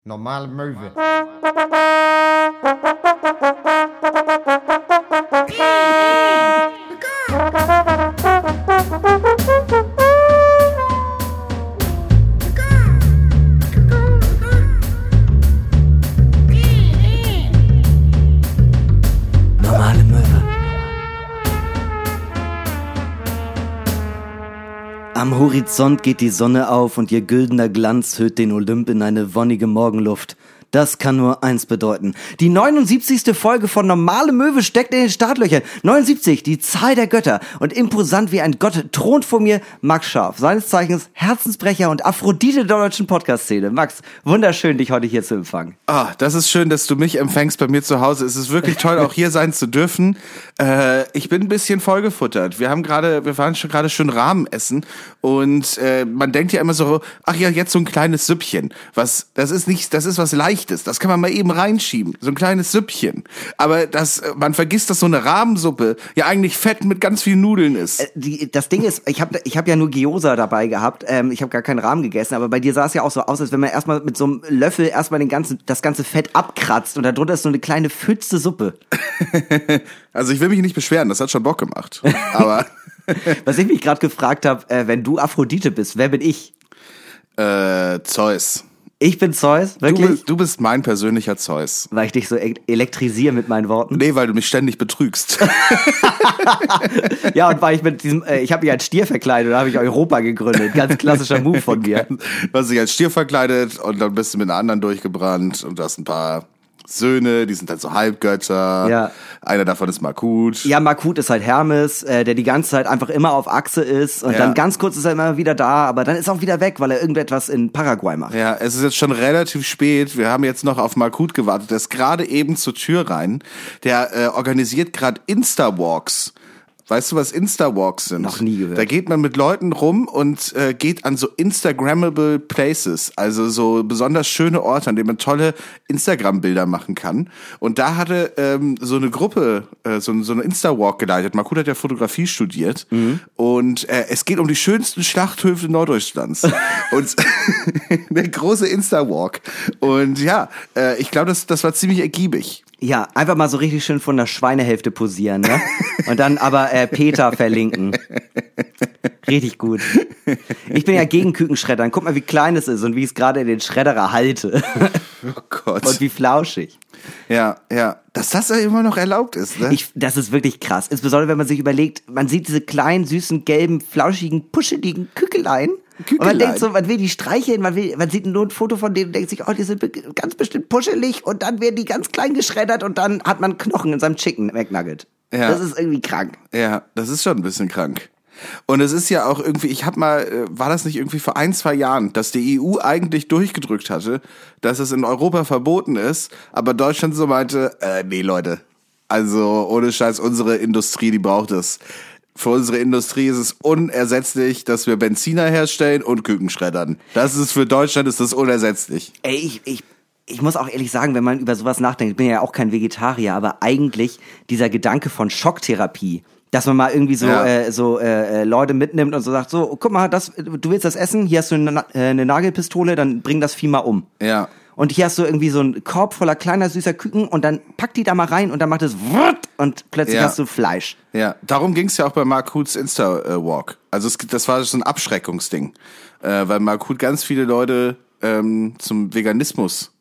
Normale Möwe. Normale Möwe. Am Horizont geht die Sonne auf und ihr güldener Glanz hüllt den Olymp in eine wonnige Morgenluft. Das kann nur eins bedeuten. Die 79. Folge von Normale Möwe steckt in den Startlöchern. 79, die Zahl der Götter. Und imposant wie ein Gott thront vor mir Max Scharf, seines Zeichens Herzensbrecher und Aphrodite der deutschen Podcast-Szene. Max, wunderschön, dich heute hier zu empfangen. Das ist schön, dass du mich empfängst bei mir zu Hause. Es ist wirklich toll, auch hier sein zu dürfen. Ich bin ein bisschen vollgefuttert. Wir waren schon gerade schön Rahmen essen und man denkt ja immer so, ach ja, jetzt so ein kleines Süppchen. Das ist was Leichtes. Das kann man mal eben reinschieben. So ein kleines Süppchen. Aber man vergisst, dass so eine Rahmensuppe ja eigentlich Fett mit ganz vielen Nudeln ist. Das Ding ist, ich hab ja nur Gyoza dabei gehabt. Ich habe gar keinen Rahmen gegessen, aber bei dir sah es ja auch so aus, als wenn man erstmal mit so einem Löffel erstmal das ganze Fett abkratzt und darunter ist so eine kleine Pfütze Suppe. Also ich will mich nicht beschweren, das hat schon Bock gemacht. Aber was ich mich gerade gefragt habe, wenn du Aphrodite bist, wer bin ich? Zeus. Ich bin Zeus, wirklich? Du bist mein persönlicher Zeus. Weil ich dich so elektrisiere mit meinen Worten? Nee, weil du mich ständig betrügst. Ja, und weil ich ich habe mich als Stier verkleidet, da habe ich Europa gegründet. Ganz klassischer Move von mir. Du hast dich als Stier verkleidet und dann bist du mit einer anderen durchgebrannt und du hast ein paar Söhne, die sind halt so Halbgötter. Ja. Einer davon ist Markut. Ja, Markut ist halt Hermes, der die ganze Zeit einfach immer auf Achse ist und dann ganz kurz ist er immer wieder da, aber dann ist er auch wieder weg, weil er irgendetwas in Paraguay macht. Ja, es ist jetzt schon relativ spät. Wir haben jetzt noch auf Markut gewartet. Der ist gerade eben zur Tür rein. Der organisiert gerade Insta-Walks. Weißt du, was Insta-Walks sind? Noch nie gehört. Da geht man mit Leuten rum und geht an so Instagrammable Places, also so besonders schöne Orte, an denen man tolle Instagram-Bilder machen kann. Und da hatte so eine Gruppe so eine Insta-Walk geleitet. Markut hat ja Fotografie studiert. Und es geht um die schönsten Schlachthöfe Norddeutschlands. Und der große Insta-Walk. Und ja, ich glaube, das war ziemlich ergiebig. Ja, einfach mal so richtig schön von der Schweinehälfte posieren, ne? Und dann aber Peter verlinken. Richtig gut. Ich bin ja gegen Kükenschreddern. Guck mal, wie klein es ist und wie ich es gerade in den Schredderer halte. Oh Gott. Und wie flauschig. Ja. Dass das ja immer noch erlaubt ist, ne? Das ist wirklich krass. Insbesondere, wenn man sich überlegt, man sieht diese kleinen, süßen, gelben, flauschigen, puscheligen Kückelein. Und man denkt so, man will die streicheln, man sieht nur ein Foto von denen und denkt sich, oh, die sind ganz bestimmt puschelig und dann werden die ganz klein geschreddert und dann hat man Knochen in seinem Chicken McNugget. Ja. Das ist irgendwie krank. Ja, das ist schon ein bisschen krank. Und es ist ja auch irgendwie, war das nicht irgendwie vor 1-2 Jahren, dass die EU eigentlich durchgedrückt hatte, dass es in Europa verboten ist, aber Deutschland so meinte, nee Leute, also ohne Scheiß, unsere Industrie, die braucht es. Für unsere Industrie ist es unersetzlich, dass wir Benziner herstellen und Küken schreddern. Für Deutschland ist das unersetzlich. Ey, ich muss auch ehrlich sagen, wenn man über sowas nachdenkt, ich bin ja auch kein Vegetarier, aber eigentlich dieser Gedanke von Schocktherapie, dass man mal irgendwie Leute mitnimmt und so sagt, so, guck mal, du willst das essen, hier hast du eine Nagelpistole, dann bring das Vieh mal um. Ja. Und hier hast du irgendwie so einen Korb voller kleiner, süßer Küken und dann pack die da mal rein und dann macht es und plötzlich hast du Fleisch. Ja, darum ging's ja auch bei Markuts Insta-Walk. Also das war so ein Abschreckungsding. Weil Markut ganz viele Leute zum Veganismus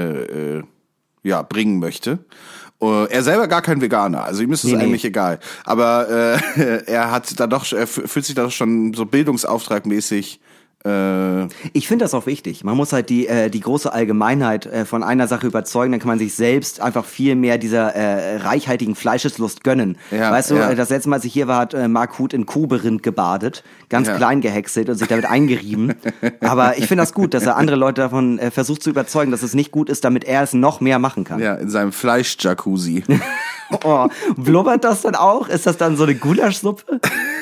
bringen möchte. Er selber gar kein Veganer, also ihm ist es eigentlich egal. Aber er fühlt sich da doch schon so bildungsauftragmäßig. Ich finde das auch wichtig. Man muss halt die große Allgemeinheit von einer Sache überzeugen, dann kann man sich selbst einfach viel mehr dieser reichhaltigen Fleischeslust gönnen. Ja, weißt du, das letzte Mal, als ich hier war, hat Markut in Koberind gebadet, ganz klein gehäckselt und sich damit eingerieben. Aber ich finde das gut, dass er andere Leute davon versucht zu überzeugen, dass es nicht gut ist, damit er es noch mehr machen kann. Ja, in seinem Fleisch-Jacuzzi. Oh, blubbert das dann auch? Ist das dann so eine Gulaschsuppe?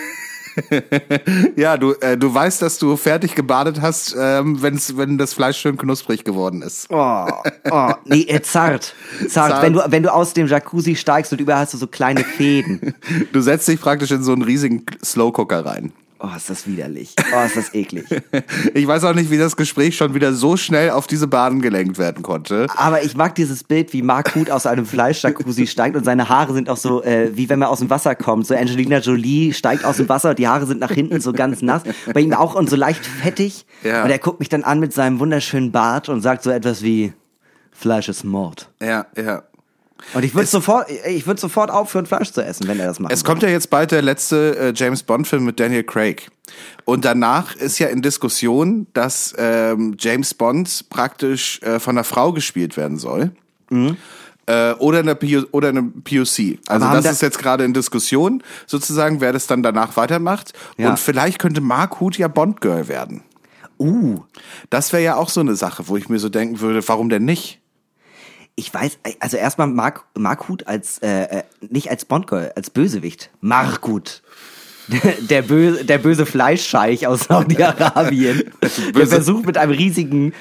Ja, du weißt, dass du fertig gebadet hast, wenn das Fleisch schön knusprig geworden ist. Nee, zart. Wenn du aus dem Jacuzzi steigst und überall hast du so kleine Fäden. Du setzt dich praktisch in so einen riesigen Slowcooker rein. Oh, ist das widerlich. Oh, ist das eklig. Ich weiß auch nicht, wie das Gespräch schon wieder so schnell auf diese Bahn gelenkt werden konnte. Aber ich mag dieses Bild, wie Mark Huth aus einem Fleischjacuzzi steigt und seine Haare sind auch so, wie wenn man aus dem Wasser kommt. So Angelina Jolie steigt aus dem Wasser und die Haare sind nach hinten so ganz nass. Bei ihm auch und so leicht fettig. Ja. Und er guckt mich dann an mit seinem wunderschönen Bart und sagt so etwas wie, Fleisch ist Mord. Ja, ja. Und ich würde sofort aufhören, Fleisch zu essen, wenn er das macht. Es kommt ja jetzt bald der letzte James Bond-Film mit Daniel Craig. Und danach ist ja in Diskussion, dass James Bond praktisch von einer Frau gespielt werden soll. Mhm. Oder eine POC. Also das ist jetzt gerade in Diskussion, sozusagen, wer das dann danach weitermacht. Ja. Und vielleicht könnte Mark Huth ja Bond-Girl werden. Das wäre ja auch so eine Sache, wo ich mir so denken würde, warum denn nicht? Ich weiß, also erstmal Mark Huth als, nicht als Bond-Girl, als Bösewicht. Mark Huth. Der böse Fleischscheich aus Saudi-Arabien. Der versucht mit einem riesigen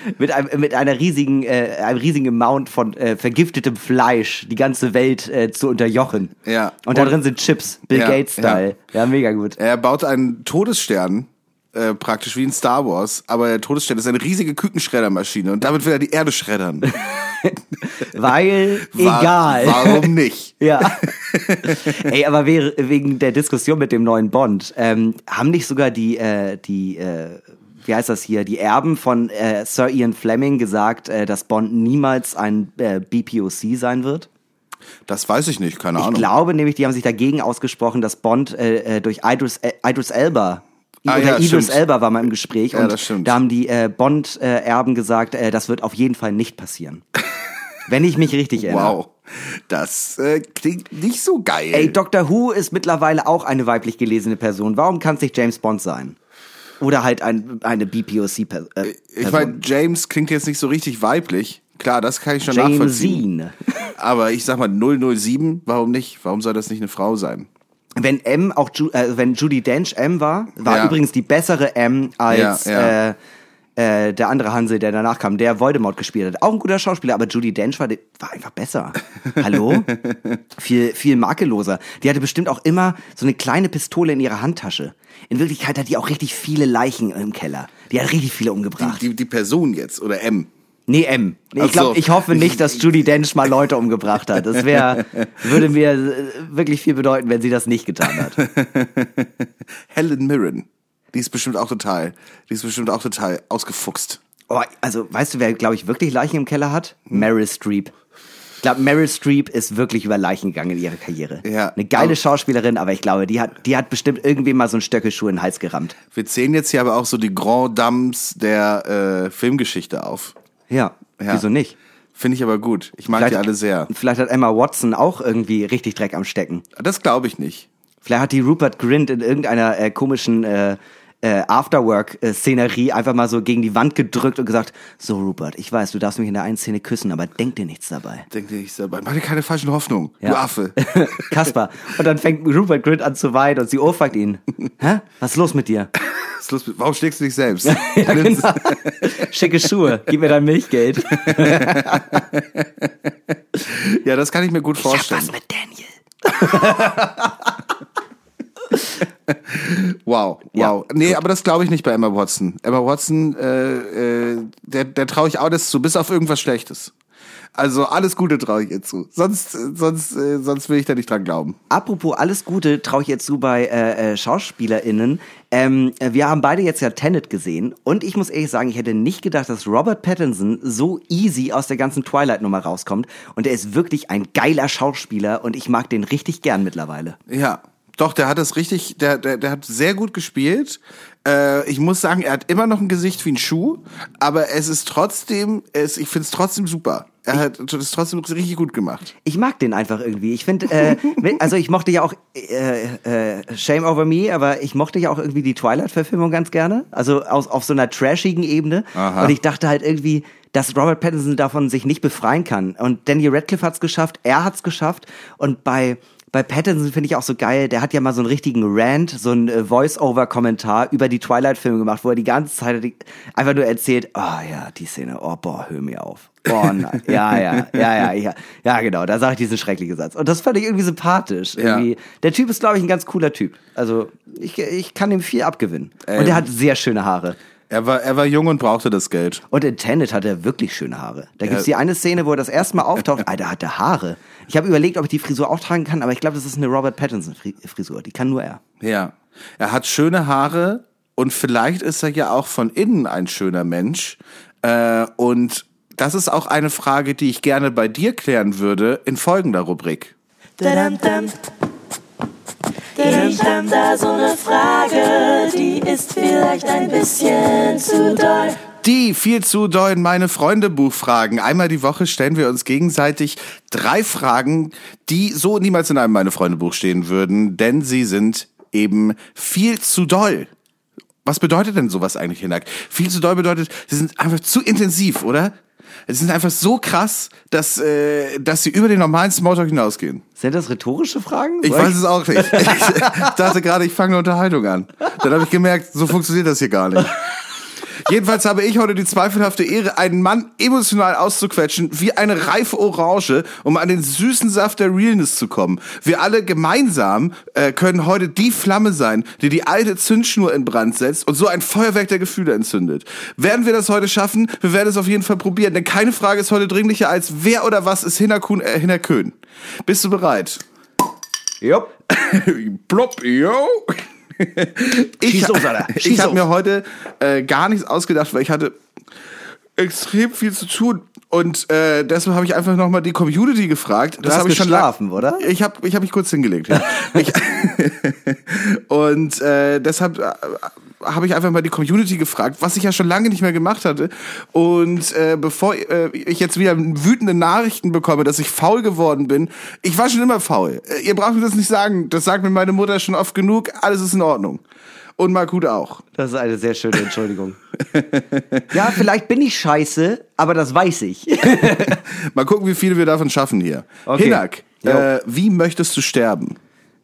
Amount von vergiftetem Fleisch die ganze Welt zu unterjochen. Ja. Und da drin sind Chips, Bill Gates-Style. Ja, mega gut. Er baut einen Todesstern. Praktisch wie in Star Wars, aber der Todesstern ist eine riesige Kükenschreddermaschine und damit will er die Erde schreddern. Egal. Warum nicht? Ja. Ey, aber wegen der Diskussion mit dem neuen Bond, haben nicht sogar die wie heißt das hier, die Erben von Sir Ian Fleming gesagt, dass Bond niemals ein BPOC sein wird? Das weiß ich nicht, keine Ahnung. Ich glaube nämlich, die haben sich dagegen ausgesprochen, dass Bond durch Idris Elba Idris Elba war mal im Gespräch und das stimmt. Da haben die Bond-Erben gesagt, das wird auf jeden Fall nicht passieren. Wenn ich mich richtig erinnere. Wow, das klingt nicht so geil. Ey, Dr. Who ist mittlerweile auch eine weiblich gelesene Person. Warum kann es nicht James Bond sein? Oder halt eine BPOC-Person. Ich meine, James klingt jetzt nicht so richtig weiblich. Klar, das kann ich schon nachvollziehen. Aber ich sag mal 007, warum nicht? Warum soll das nicht eine Frau sein? Wenn wenn Judi Dench M war übrigens die bessere M als der andere Hansel, der danach kam, der Voldemort gespielt hat. Auch ein guter Schauspieler, aber Judi Dench war einfach besser. Hallo? viel makelloser. Die hatte bestimmt auch immer so eine kleine Pistole in ihrer Handtasche. In Wirklichkeit hat die auch richtig viele Leichen im Keller. Die hat richtig viele umgebracht. Die Person jetzt, oder M? Nee, M. Nee, ich hoffe nicht, dass Judi Dench mal Leute umgebracht hat. Das würde mir wirklich viel bedeuten, wenn sie das nicht getan hat. Helen Mirren. Die ist bestimmt auch total ausgefuchst. Oh, also, weißt du, wer, glaube ich, wirklich Leichen im Keller hat? Meryl Streep. Ich glaube, Meryl Streep ist wirklich über Leichen gegangen in ihrer Karriere. Ja. Eine geile Schauspielerin, aber ich glaube, die hat bestimmt irgendwie mal so einen Stöckelschuh in den Hals gerammt. Wir zählen jetzt hier aber auch so die Grand Dames der Filmgeschichte auf. Ja, wieso nicht? Finde ich aber gut. Ich mag die alle sehr. Vielleicht hat Emma Watson auch irgendwie richtig Dreck am Stecken. Das glaube ich nicht. Vielleicht hat die Rupert Grint in irgendeiner komischen Afterwork-Szenerie einfach mal so gegen die Wand gedrückt und gesagt, so Rupert, ich weiß, du darfst mich in der einen Szene küssen, aber denk dir nichts dabei. Mach dir keine falschen Hoffnungen, du Affe. Kasper. Und dann fängt Rupert Grint an zu weinen und sie ohrfeigt ihn. Hä? Was ist los mit dir? Warum schlägst du dich selbst? Ja, genau. Schicke Schuhe, gib mir dein Milchgeld. Ja, das kann ich mir gut vorstellen. Ich hab was mit Daniel. Wow. Ja, nee, gut. aber das glaube ich nicht bei Emma Watson. Emma Watson, der traue ich alles zu, bis auf irgendwas Schlechtes. Also alles Gute traue ich ihr zu. Sonst will ich da nicht dran glauben. Apropos alles Gute traue ich jetzt zu bei SchauspielerInnen. Wir haben beide jetzt ja Tenet gesehen und ich muss ehrlich sagen, ich hätte nicht gedacht, dass Robert Pattinson so easy aus der ganzen Twilight-Nummer rauskommt. Und er ist wirklich ein geiler Schauspieler und ich mag den richtig gern mittlerweile. Ja. Doch, der hat das richtig, der hat sehr gut gespielt. Ich muss sagen, er hat immer noch ein Gesicht wie ein Schuh, aber es ist trotzdem, ich finde es trotzdem super. Er hat das trotzdem richtig gut gemacht. Ich mag den einfach irgendwie. Ich finde, also ich mochte ja auch Shame Over Me, aber ich mochte ja auch irgendwie die Twilight-Verfilmung ganz gerne. Also auf so einer trashigen Ebene. Aha. Und ich dachte halt irgendwie, dass Robert Pattinson davon sich nicht befreien kann. Und Daniel Radcliffe hat's geschafft, er hat's geschafft. Und bei Bei Pattinson finde ich auch so geil, der hat ja mal so einen richtigen Rant, so einen Voice-Over-Kommentar über die Twilight-Filme gemacht, wo er die ganze Zeit einfach nur erzählt, ja, die Szene, boah, hör mir auf. Oh nein, ja, genau, da sage ich diesen schrecklichen Satz. Und das fand ich irgendwie sympathisch. Irgendwie. Der Typ ist, glaube ich, ein ganz cooler Typ. Also ich kann ihm viel abgewinnen. Und er hat sehr schöne Haare. Er war jung und brauchte das Geld. Und in Tenet hat er wirklich schöne Haare. Da gibt's die eine Szene, wo er das erste Mal auftaucht. Alter, hat er Haare. Ich habe überlegt, ob ich die Frisur auch tragen kann, aber ich glaube, das ist eine Robert Pattinson-Frisur. Die kann nur er. Ja, er hat schöne Haare und vielleicht ist er ja auch von innen ein schöner Mensch. Und das ist auch eine Frage, die ich gerne bei dir klären würde in folgender Rubrik. Ich hab da so eine Frage, die ist vielleicht ein bisschen zu doll. Die viel zu dollen meine Freunde Buchfragen. Einmal die Woche stellen wir uns gegenseitig 3 Fragen, die so niemals in einem meine Freunde Buch stehen würden, denn sie sind eben viel zu doll. Was bedeutet denn sowas eigentlich, Hinak? Viel zu doll bedeutet, sie sind einfach zu intensiv, oder? Sie sind einfach so krass, dass sie über den normalen Smalltalk hinausgehen. Sind das rhetorische Fragen? Ich weiß es auch nicht. Ich dachte gerade, ich fange eine Unterhaltung an. Dann habe ich gemerkt, so funktioniert das hier gar nicht. Jedenfalls habe ich heute die zweifelhafte Ehre, einen Mann emotional auszuquetschen, wie eine reife Orange, um an den süßen Saft der Realness zu kommen. Wir alle gemeinsam können heute die Flamme sein, die die alte Zündschnur in Brand setzt und so ein Feuerwerk der Gefühle entzündet. Werden wir das heute schaffen? Wir werden es auf jeden Fall probieren, denn keine Frage ist heute dringlicher als wer oder was ist Hinnerkön. Bist du bereit? Jupp. Plopp, yo. Ich habe mir heute gar nichts ausgedacht, weil ich hatte extrem viel zu tun und deshalb habe ich einfach nochmal die Community gefragt. Du hast geschlafen, oder? Ich hab mich kurz hingelegt. Ja. Und deshalb habe ich einfach mal die Community gefragt, was ich ja schon lange nicht mehr gemacht hatte. Und bevor ich jetzt wieder wütende Nachrichten bekomme, dass ich faul geworden bin, ich war schon immer faul. Ihr braucht mir das nicht sagen, das sagt mir meine Mutter schon oft genug, alles ist in Ordnung. Und Markut auch. Das ist eine sehr schöne Entschuldigung. Ja, vielleicht bin ich scheiße, aber das weiß ich. Mal gucken, wie viele wir davon schaffen hier. Okay. Hinak, wie möchtest du sterben?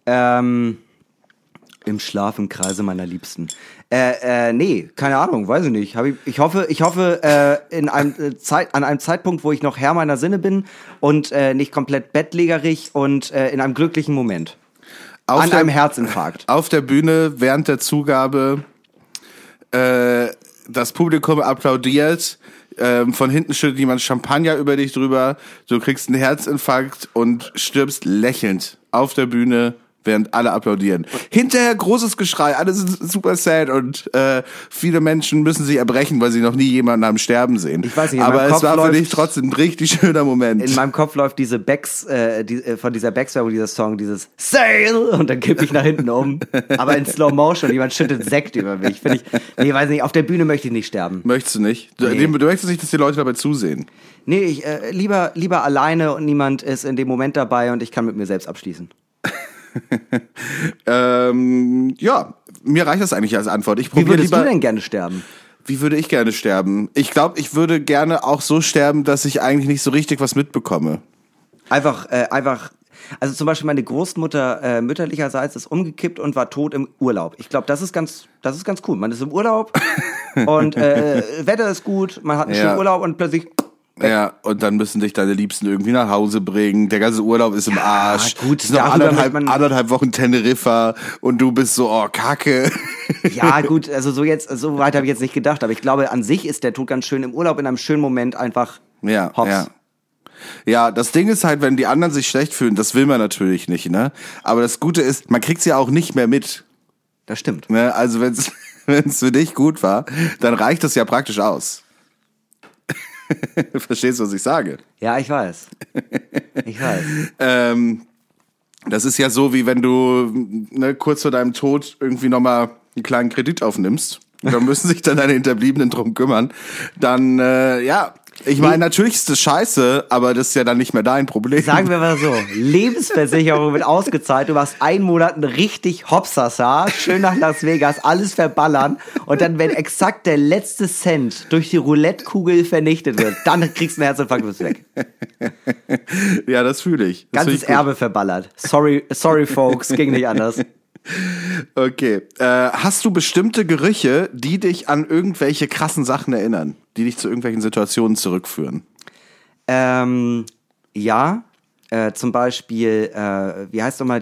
Im Schlaf im Kreise meiner Liebsten. Nee, keine Ahnung, weiß ich nicht. Ich hoffe an einem Zeitpunkt, wo ich noch Herr meiner Sinne bin und nicht komplett bettlägerig und in einem glücklichen Moment. An einem Herzinfarkt. Auf der Bühne während der Zugabe das Publikum applaudiert, von hinten schüttet jemand Champagner über dich drüber, du kriegst einen Herzinfarkt und stirbst lächelnd auf der Bühne, während alle applaudieren. Hinterher großes Geschrei, alle sind super sad und viele Menschen müssen sich erbrechen, weil sie noch nie jemanden am Sterben sehen. Ich weiß nicht, aber es war für dich trotzdem ein richtig schöner Moment. In meinem Kopf läuft diese von dieser Becks-Werbung, dieser Song, dieses Sail und dann kippe ich nach hinten um. Aber in Slow Motion, jemand schüttet Sekt über mich. Nee, weiß nicht, auf der Bühne möchte ich nicht sterben. Möchtest du nicht? Nee. Du möchtest nicht, dass die Leute dabei zusehen? Nee, ich lieber alleine und niemand ist in dem Moment dabei und ich kann mit mir selbst abschließen. Ja, mir reicht das eigentlich als Antwort. Wie würdest du denn gerne sterben? Wie würde ich gerne sterben? Ich glaube, ich würde gerne auch so sterben, dass ich eigentlich nicht so richtig was mitbekomme. Einfach, also zum Beispiel meine Großmutter mütterlicherseits ist umgekippt und war tot im Urlaub. Ich glaube, das ist ganz cool. Man ist im Urlaub und Wetter ist gut, man hat einen schönen Urlaub und plötzlich... Ja, und dann müssen dich deine Liebsten irgendwie nach Hause bringen. Der ganze Urlaub ist im Arsch. Gut, es sind noch anderthalb Wochen Teneriffa und du bist so, oh, Kacke. Ja, gut, also so weit habe ich jetzt nicht gedacht, aber ich glaube, an sich ist der Tod ganz schön im Urlaub in einem schönen Moment einfach hops. Ja, das Ding ist halt, wenn die anderen sich schlecht fühlen, das will man natürlich nicht, ne? Aber das Gute ist, man kriegt's ja auch nicht mehr mit. Das stimmt. Ne? Also wenn's für dich gut war, dann reicht das ja praktisch aus. Verstehst du, was ich sage? Ja, ich weiß. Das ist ja so, wie wenn du kurz vor deinem Tod irgendwie nochmal einen kleinen Kredit aufnimmst. Da müssen sich dann deine Hinterbliebenen drum kümmern. Dann, Ich meine, natürlich ist das scheiße, aber das ist ja dann nicht mehr dein Problem. Sagen wir mal so, Lebensversicherung wird ausgezahlt, du machst 1 Monat richtig Hopsasa, schön nach Las Vegas, alles verballern und dann, wenn exakt der letzte Cent durch die Roulette-Kugel vernichtet wird, dann kriegst du einen Herzinfarkt und bist weg. Ja, das fühle ich. Das Ganzes Erbe verballert. Sorry folks, ging nicht anders. Okay. Hast du bestimmte Gerüche, die dich an irgendwelche krassen Sachen erinnern? Die dich zu irgendwelchen Situationen zurückführen? Ja. Zum Beispiel, wie heißt nochmal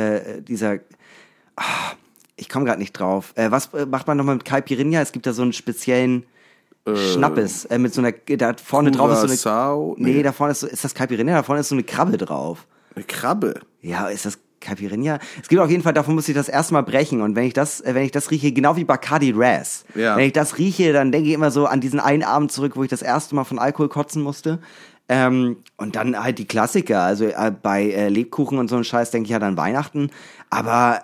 ich komme gerade nicht drauf. Was macht man nochmal mit Caipirinha? Es gibt da so einen speziellen Schnappes, mit so einer, da vorne drauf ist so eine, nee, da vorne ist das Caipirinha? Da vorne ist so eine Krabbe drauf. Eine Krabbe? Ja, ist das Caipirinha? Es gibt auf jeden Fall, davon muss ich das erstmal brechen. Und wenn ich das rieche, genau wie Bacardi Raz, wenn ich das rieche, dann denke ich immer so an diesen einen Abend zurück, wo ich das erste Mal von Alkohol kotzen musste. Und dann halt die Klassiker, also bei Lebkuchen und so ein Scheiß denke ich halt an Weihnachten. Aber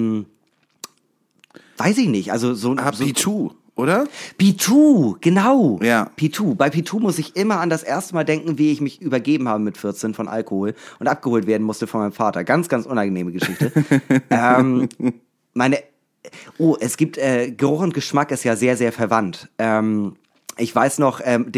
weiß ich nicht. Also P2, oder? P2, genau. Ja. P2. Bei P2 muss ich immer an das erste Mal denken, wie ich mich übergeben habe mit 14 von Alkohol und abgeholt werden musste von meinem Vater. Ganz, ganz unangenehme Geschichte. Es gibt, Geruch und Geschmack ist ja sehr, sehr verwandt. Ich weiß noch,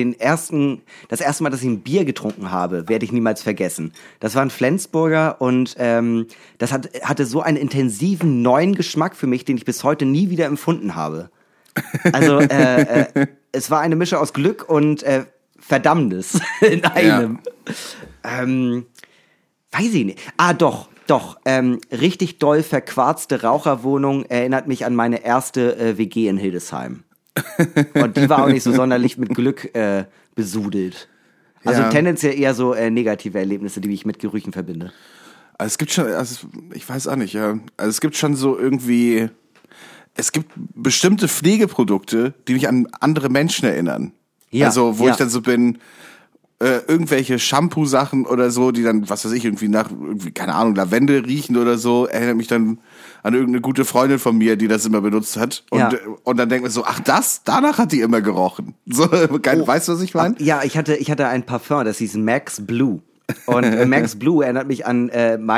das erste Mal, dass ich ein Bier getrunken habe, werde ich niemals vergessen. Das war ein Flensburger und das hatte so einen intensiven neuen Geschmack für mich, den ich bis heute nie wieder empfunden habe. Also es war eine Mischung aus Glück und Verdammnis in einem. Ja. Weiß ich nicht. Doch. Richtig doll verquarzte Raucherwohnung erinnert mich an meine erste WG in Hildesheim. Und die war auch nicht so sonderlich mit Glück besudelt. Also tendenziell eher so negative Erlebnisse, die ich mit Gerüchen verbinde. Also es gibt schon, ich weiß auch nicht, ja. Also es gibt schon so irgendwie, es gibt bestimmte Pflegeprodukte, die mich an andere Menschen erinnern. Ja, also wo ich dann so bin, irgendwelche Shampoo-Sachen oder so, die dann, was weiß ich, irgendwie keine Ahnung, Lavendel riechen oder so, erinnert mich dann an irgendeine gute Freundin von mir, die das immer benutzt hat. Und dann denkt man so, ach danach hat die immer gerochen. So, weißt du, was ich meine? Ja, ich hatte ein Parfum, das hieß Max Blue. Und Max Blue erinnert mich an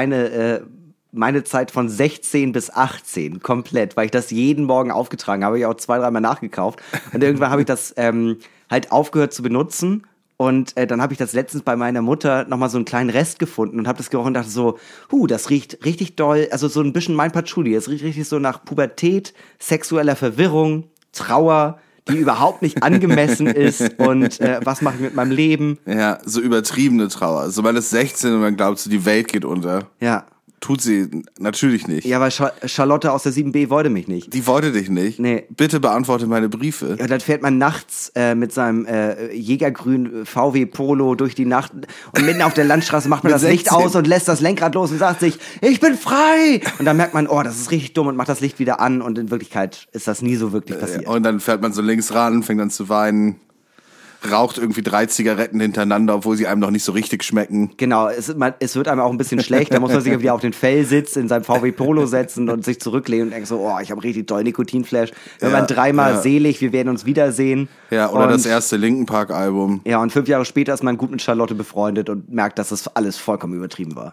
meine Zeit von 16 bis 18 komplett, weil ich das jeden Morgen aufgetragen habe. Ich auch 2-3 Mal nachgekauft. Und irgendwann habe ich das halt aufgehört zu benutzen. Und dann habe ich das letztens bei meiner Mutter nochmal so einen kleinen Rest gefunden und habe das gerochen und dachte so, das riecht richtig doll, also so ein bisschen mein Patchouli. Es riecht richtig so nach Pubertät, sexueller Verwirrung, Trauer, die überhaupt nicht angemessen ist und was mache ich mit meinem Leben? Ja, so übertriebene Trauer. So, man ist 16 und man glaubt so, die Welt geht unter. Ja. Tut sie natürlich nicht. Ja, weil Charlotte aus der 7b wollte mich nicht. Die wollte dich nicht? Nee. Bitte beantworte meine Briefe. Ja, dann fährt man nachts mit seinem Jägergrün VW Polo durch die Nacht und mitten auf der Landstraße macht man das Licht aus und lässt das Lenkrad los und sagt sich, ich bin frei! Und dann merkt man, das ist richtig dumm und macht das Licht wieder an und in Wirklichkeit ist das nie so wirklich passiert. Und dann fährt man so links ran, fängt dann zu weinen. Raucht irgendwie 3 Zigaretten hintereinander, obwohl sie einem noch nicht so richtig schmecken. Genau, es wird einem auch ein bisschen schlecht, da muss man sich wieder auf den Fellsitz in seinem VW Polo setzen und sich zurücklehnen und denkt so, ich habe richtig doll Nikotinflash. Wenn man 3-mal selig, wir werden uns wiedersehen. Ja, oder das erste Linkin Park Album. Ja, und 5 Jahre später ist man gut mit Charlotte befreundet und merkt, dass das alles vollkommen übertrieben war.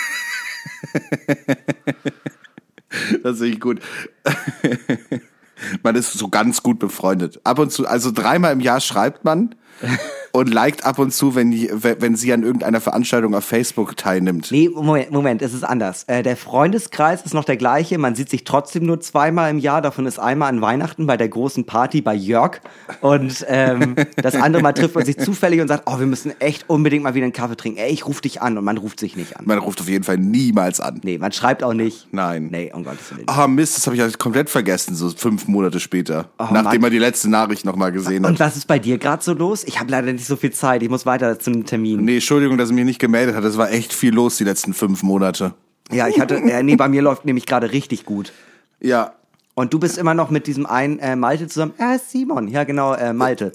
Das sehe ich gut. Man ist so ganz gut befreundet. Ab und zu, also 3-mal im Jahr schreibt man und liked ab und zu, wenn sie an irgendeiner Veranstaltung auf Facebook teilnimmt. Nee, Moment, es ist anders. Der Freundeskreis ist noch der gleiche, man sieht sich trotzdem nur 2-mal im Jahr, davon ist einmal an Weihnachten bei der großen Party bei Jörg und das andere Mal trifft man sich zufällig und sagt, wir müssen echt unbedingt mal wieder einen Kaffee trinken. Ich ruf dich an und man ruft sich nicht an. Man ruft auf jeden Fall niemals an. Nee, man schreibt auch nicht. Nein. Nee, um Gottes Willen. Mist, das habe ich ja komplett vergessen, so 5 Monate später, nachdem man die letzte Nachricht nochmal gesehen hat. Und was ist bei dir gerade so los? Ich habe leider nicht so viel Zeit, ich muss weiter zu einem Termin. Nee, Entschuldigung, dass ich mich nicht gemeldet habe, es war echt viel los die letzten 5 Monate. Ja, bei mir läuft nämlich gerade richtig gut. Ja. Und du bist immer noch mit diesem einen Malte zusammen? Ist Simon. Ja, genau, Malte.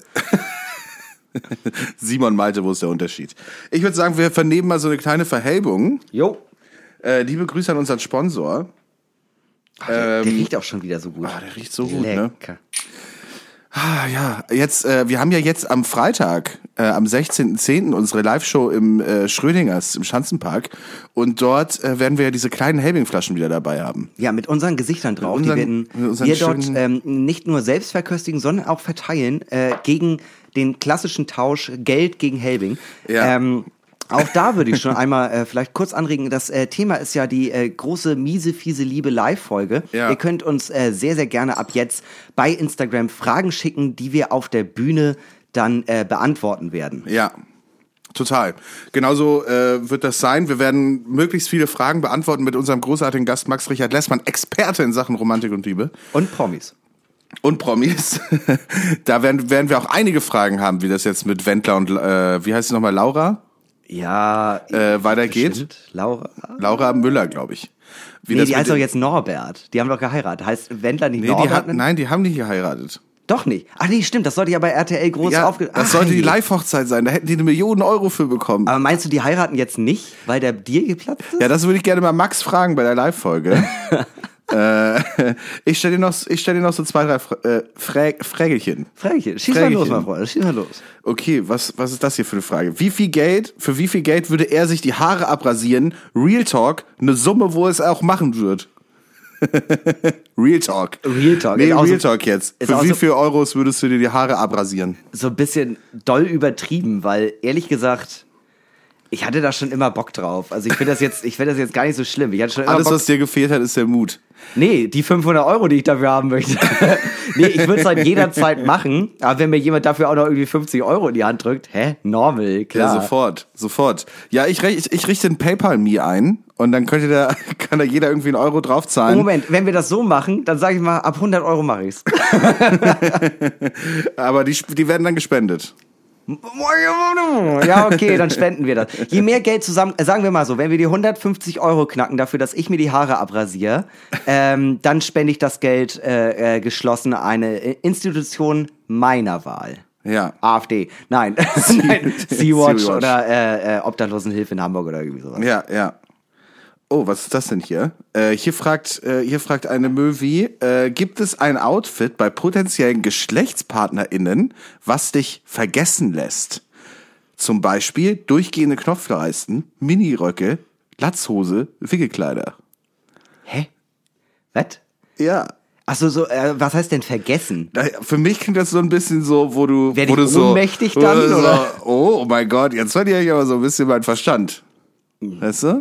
Simon, Malte, wo ist der Unterschied? Ich würde sagen, wir vernehmen mal so eine kleine Verhelbung. Jo. Liebe Grüße an unseren Sponsor. Der riecht auch schon wieder so gut. Der riecht so gut, ne? Ja, jetzt, wir haben ja jetzt am Freitag, am 16.10. unsere Live-Show im Schrödingers, im Schanzenpark. Und dort werden wir ja diese kleinen Helbing-Flaschen wieder dabei haben. Ja, mit unseren Gesichtern drauf. Die werden wir dort nicht nur selbst verköstigen, sondern auch verteilen gegen den klassischen Tausch Geld gegen Helbing. Ja. Auch da würde ich schon einmal vielleicht kurz anregen. Das Thema ist ja die große miese, fiese Liebe Live-Folge. Ja. Ihr könnt uns sehr, sehr gerne ab jetzt bei Instagram Fragen schicken, die wir auf der Bühne dann beantworten werden. Ja, total. Genauso wird das sein. Wir werden möglichst viele Fragen beantworten mit unserem großartigen Gast Max Richard Lessmann, Experte in Sachen Romantik und Liebe. Und Promis. Und Promis. Da werden wir auch einige Fragen haben, wie das jetzt mit Wendler und, wie heißt sie nochmal, Laura? Ja, weitergeht. Bestimmt. Laura Müller, glaube ich. Die heißt doch jetzt Norbert. Die haben doch geheiratet. Heißt Wendler nicht Norbert? Nein, die haben nicht geheiratet. Doch nicht. Ach nee, stimmt. Das sollte ja bei RTL groß Das sollte die Live-Hochzeit sein. Da hätten die 1 Million Euro für bekommen. Aber meinst du, die heiraten jetzt nicht, weil der Deal geplatzt ist? Ja, das würde ich gerne mal Max fragen bei der Live-Folge. Ich stell dir noch so 2, 3 Frägelchen. Schieß mal los, mein Freund. Schieß mal los. Okay, was ist das hier für eine Frage? Für wie viel Geld würde er sich die Haare abrasieren? Real Talk, eine Summe, wo es auch machen wird. Real Talk. Real Talk. Nee, Real Talk jetzt. Für wie viel Euros würdest du dir die Haare abrasieren? So ein bisschen doll übertrieben, weil ehrlich gesagt, ich hatte da schon immer Bock drauf. Also ich finde das jetzt gar nicht so schlimm. Ich hatte schon immer Alles, Bock. was dir gefehlt hat, ist der Mut. Nee, die 500 Euro, die ich dafür haben möchte. Nee, ich würde es halt jederzeit machen. Aber wenn mir jemand dafür auch noch irgendwie 50 Euro in die Hand drückt, normal, klar. Ja, sofort. Ja, ich richte ein PayPal-Me ein und dann kann da jeder irgendwie 1 Euro draufzahlen. Moment, wenn wir das so machen, dann sage ich mal, ab 100 Euro mache ich's. Aber die werden dann gespendet. Ja, okay, dann spenden wir das. Je mehr Geld zusammen, sagen wir mal so, wenn wir die 150 Euro knacken dafür, dass ich mir die Haare abrasiere, dann spende ich das Geld geschlossen eine Institution meiner Wahl. Ja. AfD. Nein. Sea-Watch oder Obdachlosenhilfe in Hamburg oder irgendwie sowas. Ja. Oh, was ist das denn hier? Hier fragt eine Möwi, gibt es ein Outfit bei potenziellen GeschlechtspartnerInnen, was dich vergessen lässt? Zum Beispiel durchgehende Knopfleisten, Miniröcke, Latzhose, Wickelkleider. Hä? Was? Ja. Achso, was heißt denn vergessen? Für mich klingt das so ein bisschen so, wo du ohnmächtig so, dann, oder? So, oh mein Gott, jetzt verliere ich aber so ein bisschen meinen Verstand. Weißt du?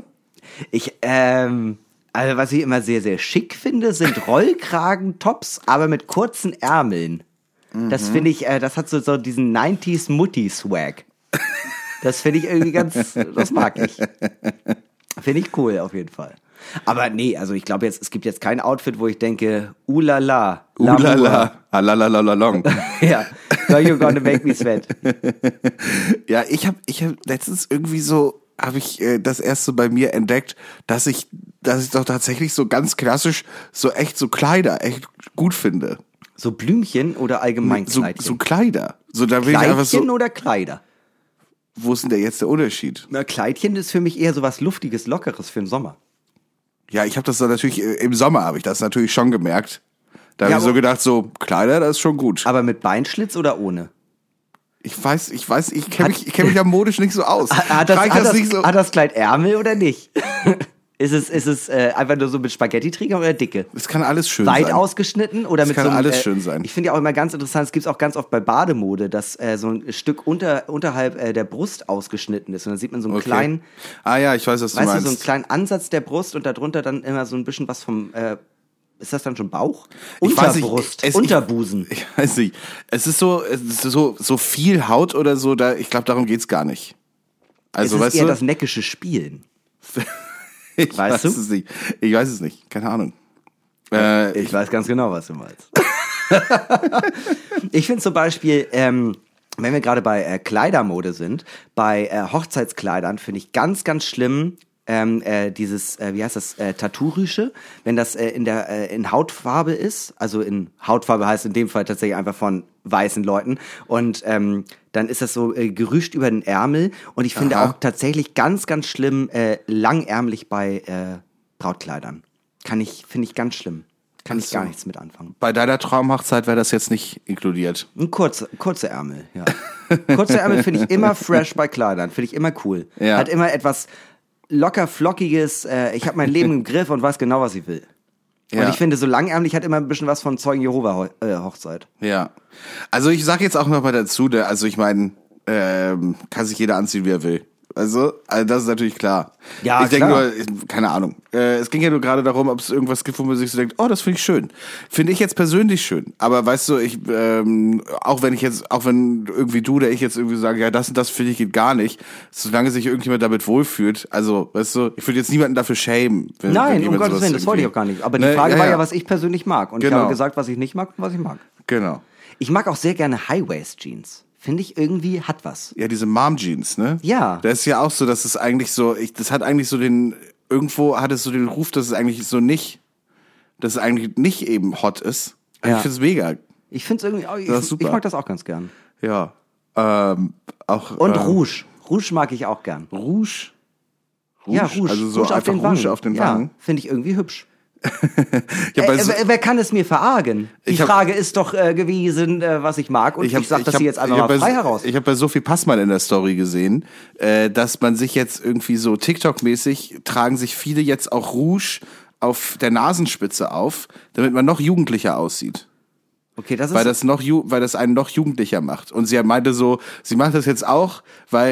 Also was ich immer sehr, sehr schick finde, sind Rollkragentops, aber mit kurzen Ärmeln. Das finde ich, das hat so diesen 90s Mutti-Swag. Das finde ich irgendwie das mag ich. Finde ich cool, auf jeden Fall. Aber nee, also ich glaube es gibt jetzt kein Outfit, wo ich denke, ulala, long. Ja, so you gonna make me sweat. Ja, ich hab letztens irgendwie so, habe ich das erste bei mir entdeckt, dass ich doch tatsächlich so ganz klassisch so Kleider echt gut finde. So Blümchen oder allgemein Kleidchen? So Kleider. So, da will ich einfach so, oder Kleider? Wo ist denn jetzt der Unterschied? Na, Kleidchen ist für mich eher so was Luftiges, Lockeres für den Sommer. Ja, ich habe das dann natürlich, im Sommer habe ich das natürlich schon gemerkt. Da habe ich so gedacht, so Kleider, das ist schon gut. Aber mit Beinschlitz oder ohne? Ich kenne mich ja modisch nicht so aus. Hat das Kleid Ärmel oder nicht? Ist es einfach nur so mit Spaghetti-Träger oder dicke? Es kann alles schön sein. Weit ausgeschnitten oder mit so einem... Es kann alles schön sein. Ich finde ja auch immer ganz interessant, es gibt es auch ganz oft bei Bademode, dass so ein Stück unterhalb der Brust ausgeschnitten ist. Und dann sieht man so einen kleinen... Ah ja, ich weiß, was du meinst. Weißt du, so einen kleinen Ansatz der Brust und darunter dann immer so ein bisschen was vom... ist das dann schon Bauch? Unterbrust, Unterbusen. Ich weiß nicht. Es ist so viel Haut oder so, ich glaube, darum geht's gar nicht. Also, es ist eher das neckische Spielen. Ich weiß es nicht. Keine Ahnung. Ich weiß ganz genau, was du meinst. Ich finde zum Beispiel, wenn wir gerade bei Kleidermode sind, bei Hochzeitskleidern finde ich ganz, ganz schlimm, dieses, wie heißt das, Tattoo-Rüsche, wenn das in Hautfarbe ist, also in Hautfarbe heißt in dem Fall tatsächlich einfach von weißen Leuten und dann ist das so gerüscht über den Ärmel und ich finde auch tatsächlich ganz, ganz schlimm langärmlich bei Brautkleidern. Finde ich ganz schlimm. Kann ich gar nichts mit anfangen. Bei deiner Traumhochzeit wäre das jetzt nicht inkludiert. Ein kurze Ärmel, ja. Kurze Ärmel finde ich immer fresh bei Kleidern, finde ich immer cool. Ja. Hat immer etwas locker flockiges, ich habe mein Leben im Griff und weiß genau, was ich will. Und Ja. ich finde, so langärmlich hat immer ein bisschen was von Zeugen Jehova Hochzeit. Ja. Also ich sag jetzt auch noch mal dazu, also ich meine, kann sich jeder anziehen, wie er will. Also das ist natürlich klar. Ja, ich denke klar. nur, keine Ahnung. Es ging ja nur gerade darum, ob es irgendwas gibt, wo man sich so denkt, oh, das finde ich schön. Finde ich jetzt persönlich schön. Aber weißt du, auch wenn irgendwie du oder ich jetzt irgendwie sage, ja, das und das finde ich geht gar nicht, solange sich irgendjemand damit wohlfühlt. Also, weißt du, ich würde jetzt niemanden dafür schämen. Nein, um jemand Gottes sowas Willen, das wollte ich irgendwie- auch gar nicht. Aber die Ne, Frage ja, war ja, ja. was ich persönlich mag. Und ich Genau. habe gesagt, was ich nicht mag und was ich mag. Genau. Ich mag auch sehr gerne High-Waist-Jeans. Finde ich irgendwie, hat was. Ja, diese Mom-Jeans, ne? Ja. Da ist ja auch so, dass es eigentlich so, das hat eigentlich so irgendwo hat es so den Ruf, dass es eigentlich nicht eben hot ist. Ja. Ich find's mega. Ich finde es irgendwie, Das ist super. ich mag das auch ganz gern. Ja. Auch, Und Rouge. Rouge mag ich auch gern. Rouge? Ja, Rouge. Also so Rouge einfach Rouge auf den ja, Wangen. finde ich irgendwie hübsch. Ja, bei so- Wer kann es mir verargen? Die Ich hab- Frage ist doch gewesen, was ich mag. Und ich sag das hier jetzt einfach mal frei heraus. Ich habe bei Sophie Passmann in der Story gesehen, dass man sich jetzt irgendwie so TikTok-mäßig tragen sich viele jetzt auch Rouge auf der Nasenspitze auf, damit man noch jugendlicher aussieht. Okay, das ist Weil das einen noch jugendlicher macht. Und sie meinte so, sie macht das jetzt auch, weil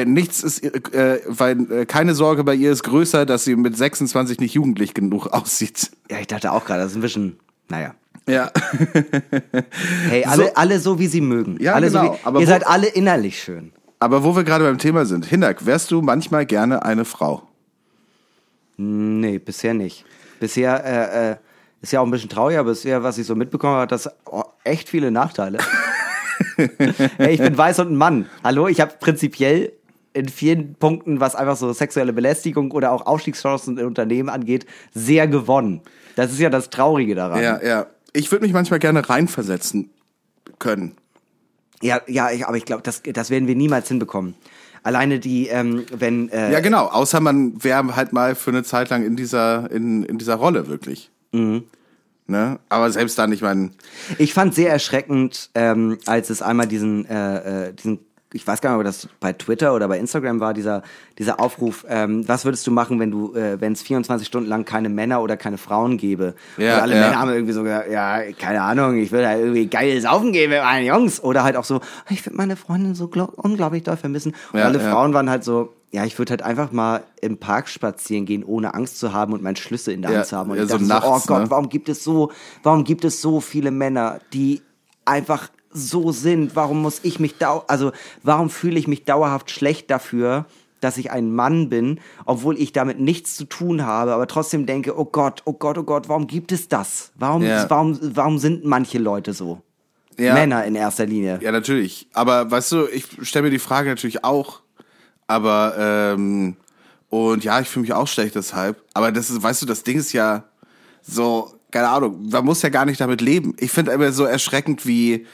keine Sorge bei ihr ist größer, dass sie mit 26 nicht jugendlich genug aussieht. ja, ich dachte auch gerade, das ist ein bisschen, naja. Ja. Hey, alle so wie sie mögen. Ja, alle genau. so Aber ihr wo- seid alle innerlich schön. Aber wo wir gerade beim Thema sind, Hinak, wärst du manchmal gerne eine Frau? Nee, bisher nicht. Bisher ist ja auch ein bisschen traurig, aber bisher, was ich so mitbekommen habe, hat das echt viele Nachteile. Hey, ich bin weiß und ein Mann. Hallo, ich habe prinzipiell in vielen Punkten, was einfach so sexuelle Belästigung oder auch Aufstiegschancen in Unternehmen angeht, sehr gewonnen. Das ist ja das Traurige daran. Ja. Ich würde mich manchmal gerne reinversetzen können. Aber ich glaube, das werden wir niemals hinbekommen. Alleine die, wenn... Ja, genau. Außer man wäre halt mal für eine Zeit lang in dieser Rolle wirklich. Mhm. Ne? Aber selbst dann, ich meine... Ich fand sehr erschreckend, als es einmal diesen, ich weiß gar nicht, ob das bei Twitter oder bei Instagram war, dieser Aufruf, was würdest du machen, wenn es 24 Stunden lang keine Männer oder keine Frauen gäbe? Ja, und alle ja. Männer haben irgendwie so gesagt, ja, keine Ahnung, ich würde halt irgendwie geil saufen gehen mit meinen Jungs. Oder halt auch so, ich würde meine Freundin so unglaublich doll vermissen. Und Ja, alle ja. Frauen waren halt so, ja, ich würde halt einfach mal im Park spazieren gehen, ohne Angst zu haben und meinen Schlüssel in der Ja, Hand zu haben. Und ja, ich so dachte nachts, oh Gott, ne? warum gibt es so viele Männer, die einfach so sind? Warum fühle ich mich dauerhaft schlecht dafür, dass ich ein Mann bin, obwohl ich damit nichts zu tun habe, aber trotzdem denke, oh Gott, warum gibt es das? Warum sind manche Leute so? Ja. Männer in erster Linie. Ja, natürlich. Aber weißt du, ich stelle mir die Frage natürlich auch. Aber, und ja, ich fühle mich auch schlecht deshalb. Aber das ist, weißt du, das Ding ist ja so, keine Ahnung, man muss ja gar nicht damit leben. Ich finde aber so erschreckend, wie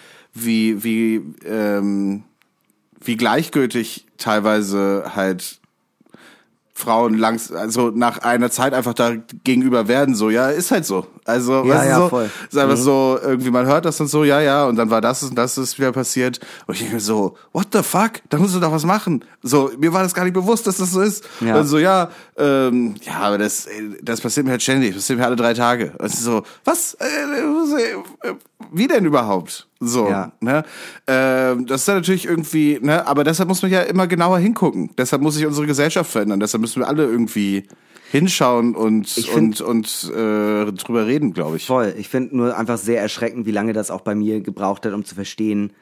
gleichgültig teilweise halt Frauen also nach einer Zeit einfach da gegenüber werden, so, ja, ist halt so. Also, Ja, weißt du, ja, so, voll. ist einfach so, irgendwie, man hört das und so, ja, und dann war das und das ist wieder passiert. Und ich denke mir so, what the fuck? Da musst du doch was machen. So, mir war das gar nicht bewusst, dass das so ist. Ja. Und so, ja, aber das passiert mir halt ständig, das passiert mir alle 3 Tage. Es ist so, was? Wie denn überhaupt? So, Ja. ne? Das ist ja natürlich irgendwie, ne? Aber deshalb muss man ja immer genauer hingucken. Deshalb muss sich unsere Gesellschaft verändern. Deshalb müssen wir alle irgendwie hinschauen und drüber reden, glaube ich. Voll. Ich finde nur einfach sehr erschreckend, wie lange das auch bei mir gebraucht hat, um zu verstehen,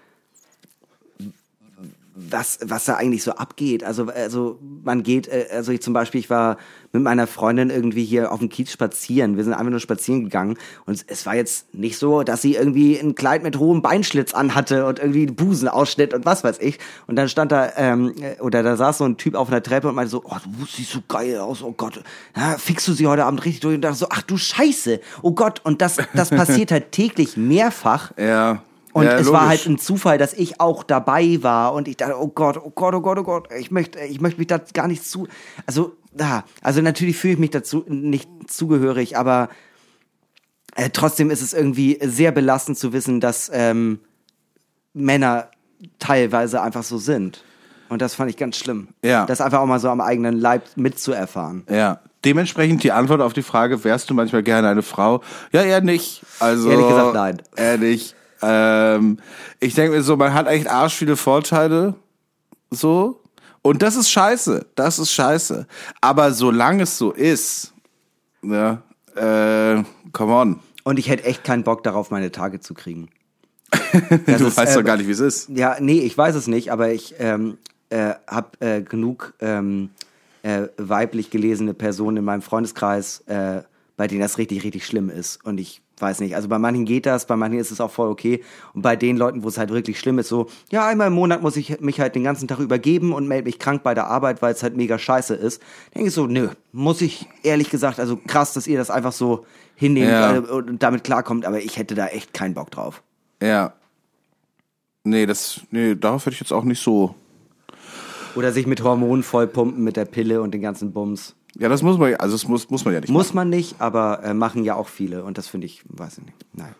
was da eigentlich so abgeht. Also man geht, ich war mit meiner Freundin irgendwie hier auf dem Kiez spazieren. Wir sind einfach nur spazieren gegangen und es war jetzt nicht so, dass sie irgendwie ein Kleid mit hohem Beinschlitz anhatte und irgendwie Busenausschnitt und was weiß ich. Und dann stand da, da saß so ein Typ auf einer Treppe und meinte so, oh, du siehst so geil aus, oh Gott, ja, fixst du sie heute Abend richtig durch? Und dachte so, ach du Scheiße, oh Gott. Und das passiert halt täglich mehrfach. Ja. Und ja, es logisch. war halt ein Zufall, dass ich auch dabei war und ich dachte, oh Gott, ich möchte mich da gar nicht also natürlich fühle ich mich dazu nicht zugehörig, aber Trotzdem ist es irgendwie sehr belastend zu wissen, dass Männer teilweise einfach so sind. Und das fand ich ganz schlimm. Ja. Das einfach auch mal so am eigenen Leib mitzuerfahren. Ja. Dementsprechend die Antwort auf die Frage, wärst du manchmal gerne eine Frau? Ja, eher nicht. Also, Ehrlich gesagt, nein. Eher nicht. Ich denke mir so, man hat echt arsch viele Vorteile. So. Und das ist scheiße. Das ist scheiße. Aber solange es so ist, ne, come on. Und ich hätte echt keinen Bock darauf, meine Tage zu kriegen. Du weißt doch gar nicht, wie es ist. Ja, nee, ich weiß es nicht, aber ich habe genug weiblich gelesene Personen in meinem Freundeskreis, bei denen das richtig, richtig schlimm ist. Und ich weiß nicht, also bei manchen geht das, bei manchen ist es auch voll okay. Und bei den Leuten, wo es halt wirklich schlimm ist, so, ja, einmal im Monat muss ich mich halt den ganzen Tag übergeben und melde mich krank bei der Arbeit, weil es halt mega scheiße ist. Denke ich so, nö, muss ich ehrlich gesagt, also krass, dass ihr das einfach so hinnehmt und damit klarkommt, aber ich hätte da echt keinen Bock drauf. Ja. Nee, darauf hätte ich jetzt auch nicht so. Oder sich mit Hormonen vollpumpen mit der Pille und den ganzen Bums. Ja, das muss man, also das muss man ja nicht Muss machen. man nicht, aber machen ja auch viele und das finde ich, weiß ich nicht. Nein.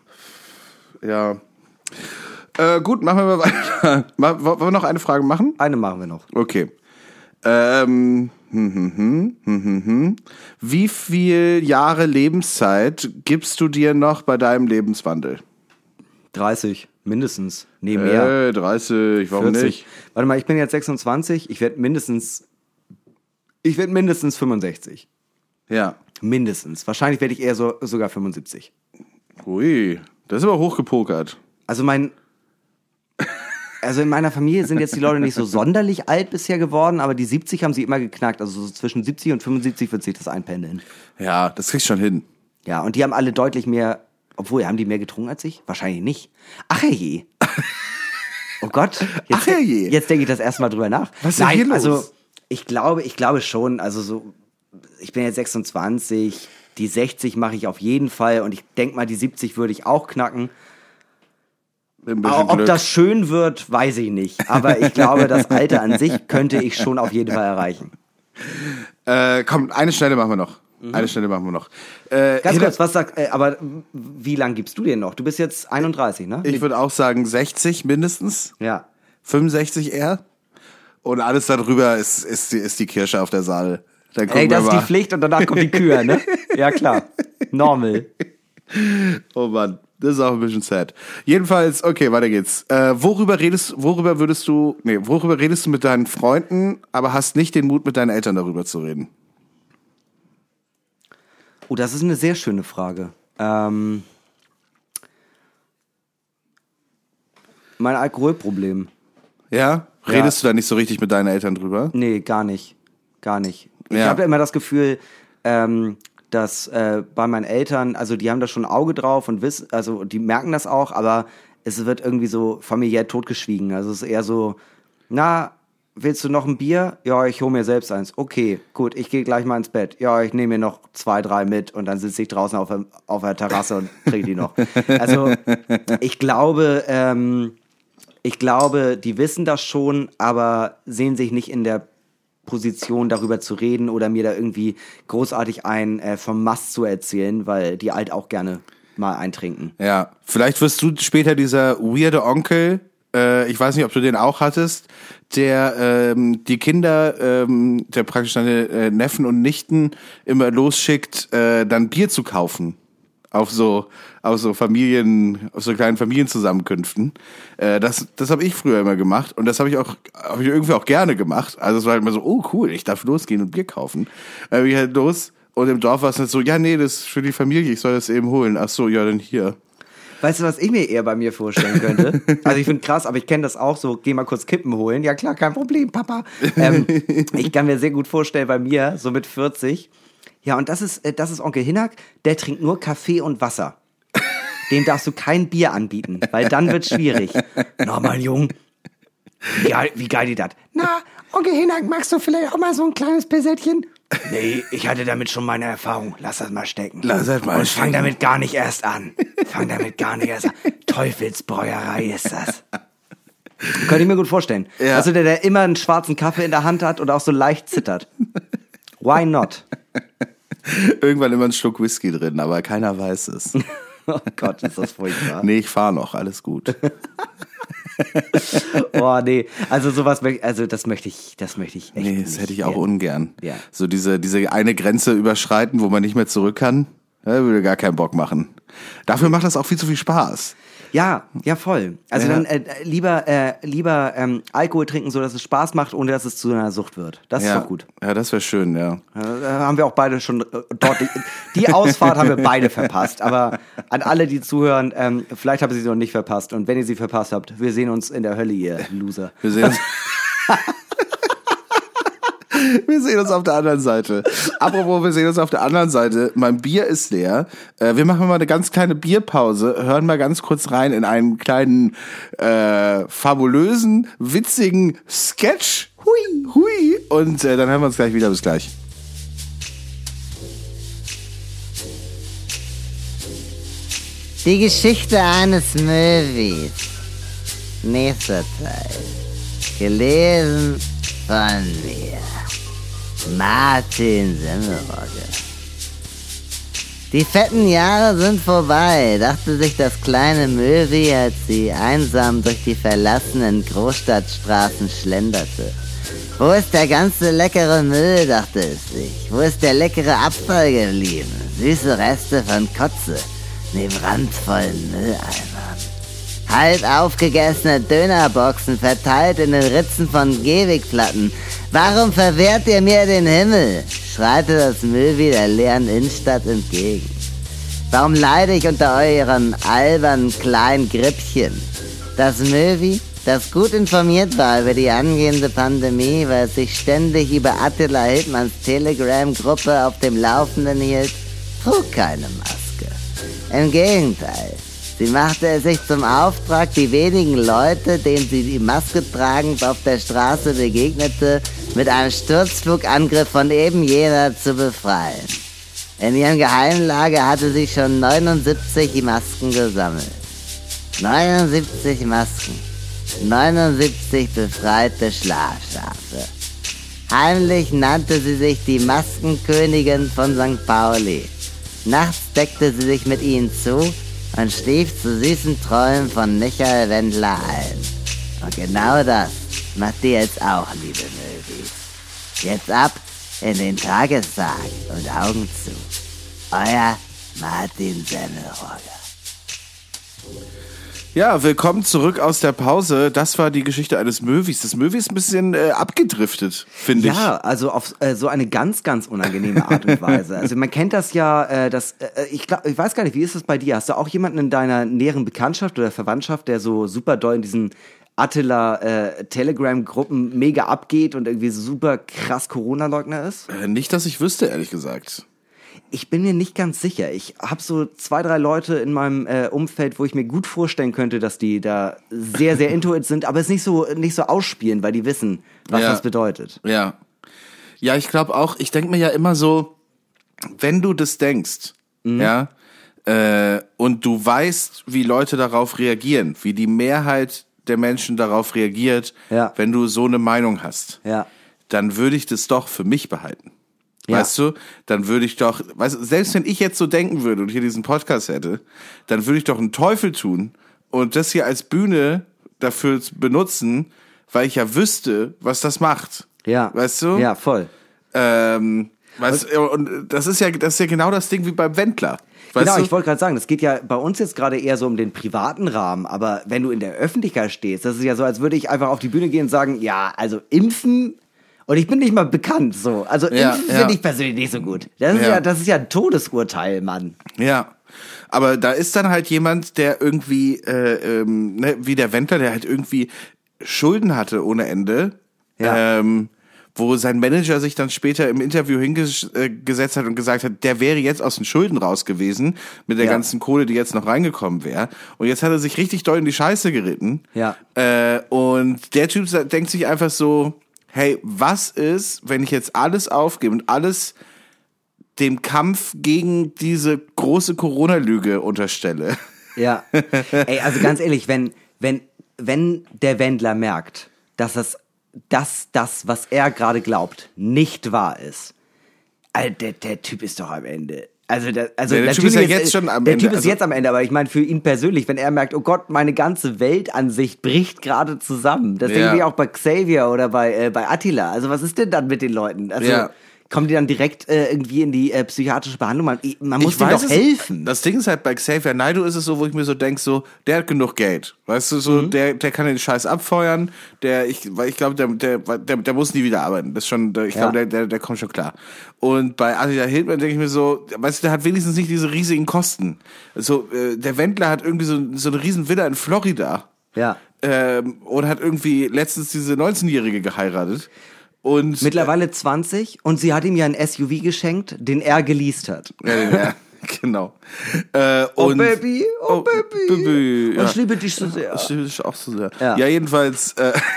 Ja. Gut, machen wir mal weiter. Wollen wir noch eine Frage machen? Eine machen wir noch. Okay. Wie viel Jahre Lebenszeit gibst du dir noch bei deinem Lebenswandel? 30, mindestens. Nee, mehr. 30, warum 40. nicht? Warte mal, ich bin jetzt 26, ich werde mindestens 65. Ja. Mindestens. Wahrscheinlich werde ich eher sogar 75. Ui, das ist aber hochgepokert. Also in meiner Familie sind jetzt die Leute nicht so sonderlich alt bisher geworden, aber die 70 haben sie immer geknackt. Also so zwischen 70 und 75 wird sich das einpendeln. Ja, das kriegst du schon hin. Ja, und die haben alle deutlich mehr, obwohl, haben die mehr getrunken als ich? Wahrscheinlich nicht. Ach herrje. Oh Gott. Jetzt, Ach herrje. Jetzt denke ich das erstmal drüber nach. Was ist denn hier los? Also ich glaube schon, also so, ich bin jetzt 26, die 60 mache ich auf jeden Fall und ich denke mal, die 70 würde ich auch knacken. Ob das schön wird, weiß ich nicht. Aber ich glaube, das Alter an sich könnte ich schon auf jeden Fall erreichen. Komm, eine Schnelle machen wir noch. Ganz kurz, was sagt, aber wie lang gibst du dir noch? Du bist jetzt 31, ne? Ich würde auch sagen 60 mindestens. Ja. 65 eher. Und alles darüber ist die Kirsche auf der Sahne. Dann gucken Ey, das wir ist mal. die Pflicht und danach kommt die Kür, ne? Ja, klar. Normal. Oh Mann, das ist auch ein bisschen sad. Jedenfalls, okay, weiter geht's. Worüber redest du mit deinen Freunden, aber hast nicht den Mut, mit deinen Eltern darüber zu reden? Oh, das ist eine sehr schöne Frage. Mein Alkoholproblem. Ja? Redest du da nicht so richtig mit deinen Eltern drüber? Nee, gar nicht. Ich Ja. habe immer das Gefühl, dass bei meinen Eltern, also die haben da schon ein Auge drauf und also die merken das auch, aber es wird irgendwie so familiär totgeschwiegen. Also es ist eher so, na, willst du noch ein Bier? Ja, ich hole mir selbst eins. Okay, gut, ich gehe gleich mal ins Bett. Ja, ich nehme mir noch 2, 3 mit und dann sitze ich draußen auf der Terrasse und trinke die noch. Also ich glaube, die wissen das schon, aber sehen sich nicht in der Position, darüber zu reden oder mir da irgendwie großartig vom Mast zu erzählen, weil die halt auch gerne mal eintrinken. Ja, vielleicht wirst du später dieser weirde Onkel, ich weiß nicht, ob du den auch hattest, der die Kinder, der praktisch seine Neffen und Nichten immer losschickt, dann Bier zu kaufen. Auf so kleinen Familienzusammenkünften. Das habe ich früher immer gemacht und das habe ich irgendwie auch gerne gemacht. Also es war halt immer so, oh cool, ich darf losgehen und Bier kaufen. Dann bin ich halt los und im Dorf war es nicht so, ja nee, das ist für die Familie, ich soll das eben holen. Ach so, ja dann hier. Weißt du, was ich mir eher bei mir vorstellen könnte? Also ich finde krass, aber ich kenne das auch so, geh mal kurz Kippen holen. Ja klar, kein Problem, Papa. Ich kann mir sehr gut vorstellen bei mir, so mit 40, ja, und das ist Onkel Hinak, der trinkt nur Kaffee und Wasser. Dem darfst du kein Bier anbieten, weil dann wird's schwierig. Na, mein Jung, wie geil die das? Na, Onkel Hinak, magst du vielleicht auch mal so ein kleines Pissettchen? Nee, ich hatte damit schon meine Erfahrung. Lass das mal stecken. Und fang damit gar nicht erst an. Teufelsbräuerei ist das. Könnte ich mir gut vorstellen. Ja. Also der immer einen schwarzen Kaffee in der Hand hat und auch so leicht zittert. Why not? Irgendwann immer einen Schluck Whisky drin, aber keiner weiß es. Oh Gott, ist das furchtbar. Nee, ich fahre noch, alles gut. Oh, nee. Also sowas, das möchte ich echt nicht. Nee, das hätte ich auch ungern. Ja. So diese eine Grenze überschreiten, wo man nicht mehr zurück kann, würde gar keinen Bock machen. Dafür macht das auch viel zu viel Spaß. Ja, voll. Also dann lieber Alkohol trinken, so dass es Spaß macht, ohne dass es zu einer Sucht wird. Das ist doch gut. Ja, das wäre schön, ja. Da haben wir auch beide schon dort. Die Ausfahrt haben wir beide verpasst. Aber an alle, die zuhören, vielleicht habt ihr sie noch nicht verpasst. Und wenn ihr sie verpasst habt, wir sehen uns in der Hölle, ihr Loser. Wir sehen uns. Wir sehen uns auf der anderen Seite. Apropos, wir sehen uns auf der anderen Seite. Mein Bier ist leer. Wir machen mal eine ganz kleine Bierpause, hören mal ganz kurz rein in einen kleinen, fabulösen, witzigen Sketch. Hui. Und dann hören wir uns gleich wieder. Bis gleich. Die Geschichte eines Möwis. Nächster Teil. Gelesen von mir. Martin Semmelrogge. Die fetten Jahre sind vorbei, dachte sich das kleine Möwi, als sie einsam durch die verlassenen Großstadtstraßen schlenderte. Wo ist der ganze leckere Müll, dachte es sich. Wo ist der leckere Abfall geblieben? Süße Reste von Kotze neben randvollen Mülleimern. Halb aufgegessene Dönerboxen verteilt in den Ritzen von Gehwegplatten. Warum verwehrt ihr mir den Himmel? Schreite das Möwi der leeren Innenstadt entgegen. Warum leide ich unter euren albernen kleinen Grüppchen? Das Möwi, das gut informiert war über die angehende Pandemie, weil es sich ständig über Attila Hildmanns Telegram-Gruppe auf dem Laufenden hielt, trug keine Maske. Im Gegenteil. Sie machte es sich zum Auftrag, die wenigen Leute, denen sie die Maske tragend auf der Straße begegnete, mit einem Sturzflugangriff von eben jener zu befreien. In ihrem Geheimlager hatte sie schon 79 Masken gesammelt. 79 Masken. 79 befreite Schlafschafe. Heimlich nannte sie sich die Maskenkönigin von St. Pauli. Nachts deckte sie sich mit ihnen zu und schlief zu süßen Träumen von Michael Wendler ein. Und genau das macht ihr jetzt auch, liebe Möwis. Jetzt ab in den Tagestag und Augen zu. Euer Martin Semmelrogge. Ja, willkommen zurück aus der Pause. Das war die Geschichte eines Möwis. Das Möwi ist ein bisschen abgedriftet, finde ich. Ja, also auf so eine ganz, ganz unangenehme Art und Weise. Also man kennt das ja, ich weiß gar nicht, wie ist das bei dir? Hast du auch jemanden in deiner näheren Bekanntschaft oder Verwandtschaft, der so super doll in diesen Attila-Telegram-Gruppen mega abgeht und irgendwie super krass Corona-Leugner ist? Nicht, dass ich wüsste, ehrlich gesagt. Ich bin mir nicht ganz sicher. Ich habe so 2, 3 Leute in meinem Umfeld, wo ich mir gut vorstellen könnte, dass die da sehr, sehr into it sind, aber es nicht so ausspielen, weil die wissen, was das bedeutet. Ja. Ja, ich glaube auch, ich denke mir ja immer so, wenn du das denkst, ja, und du weißt, wie Leute darauf reagieren, wie die Mehrheit der Menschen darauf reagiert, wenn du so eine Meinung hast, dann würde ich das doch für mich behalten. Ja. Weißt du, dann würde ich doch, selbst wenn ich jetzt so denken würde und hier diesen Podcast hätte, dann würde ich doch einen Teufel tun und das hier als Bühne dafür benutzen, weil ich ja wüsste, was das macht. Ja. Weißt du? Ja, voll. Und das ist ja genau das Ding wie beim Wendler. Weißt genau, du? ich wollte gerade sagen, das geht ja bei uns jetzt gerade eher so um den privaten Rahmen, aber wenn du in der Öffentlichkeit stehst, das ist ja so, als würde ich einfach auf die Bühne gehen und sagen, ja, also impfen. Und ich bin nicht mal bekannt, so. Also impfen finde ich persönlich nicht so gut. Das ist ja ein Todesurteil, Mann. Ja. Aber da ist dann halt jemand, der irgendwie, wie der Wendler, der halt irgendwie Schulden hatte ohne Ende. Ja. Wo sein Manager sich dann später im Interview hingesetzt hat und gesagt hat, der wäre jetzt aus den Schulden raus gewesen mit der ganzen Kohle, die jetzt noch reingekommen wäre. Und jetzt hat er sich richtig doll in die Scheiße geritten. Ja. Und der Typ denkt sich einfach so, hey, was ist, wenn ich jetzt alles aufgebe und alles dem Kampf gegen diese große Corona-Lüge unterstelle? Ja. Ey, also ganz ehrlich, wenn der Wendler merkt, dass das, was er gerade glaubt, nicht wahr ist, Der Typ ist doch am Ende. Also der Typ ist ja jetzt schon am der Ende. Typ ist jetzt am Ende, aber ich meine für ihn persönlich, wenn er merkt, oh Gott, meine ganze Weltansicht bricht gerade zusammen. Das denke ich auch bei Xavier oder bei Attila. Also was ist denn dann mit den Leuten? Also kommen die dann direkt irgendwie in die psychiatrische Behandlung? Man muss denen doch helfen. Das Ding ist halt, bei Xavier Naidoo ist es so, wo ich mir so denke, so, der hat genug Geld. Weißt du, so, der kann den Scheiß abfeuern. Ich glaube, der muss nie wieder arbeiten. Das ist schon, ich glaube, der kommt schon klar. Und bei Attila Hildmann denke ich mir so, weißt du, der hat wenigstens nicht diese riesigen Kosten. So, der Wendler hat irgendwie so eine riesen Villa in Florida. Ja. Und hat irgendwie letztens diese 19-Jährige geheiratet. Und mittlerweile 20 und sie hat ihm ja ein SUV geschenkt, den er geleast hat. Ja, genau. Oh Baby. Ja. Ich liebe dich so sehr. Ich liebe dich auch so sehr. Ja, jedenfalls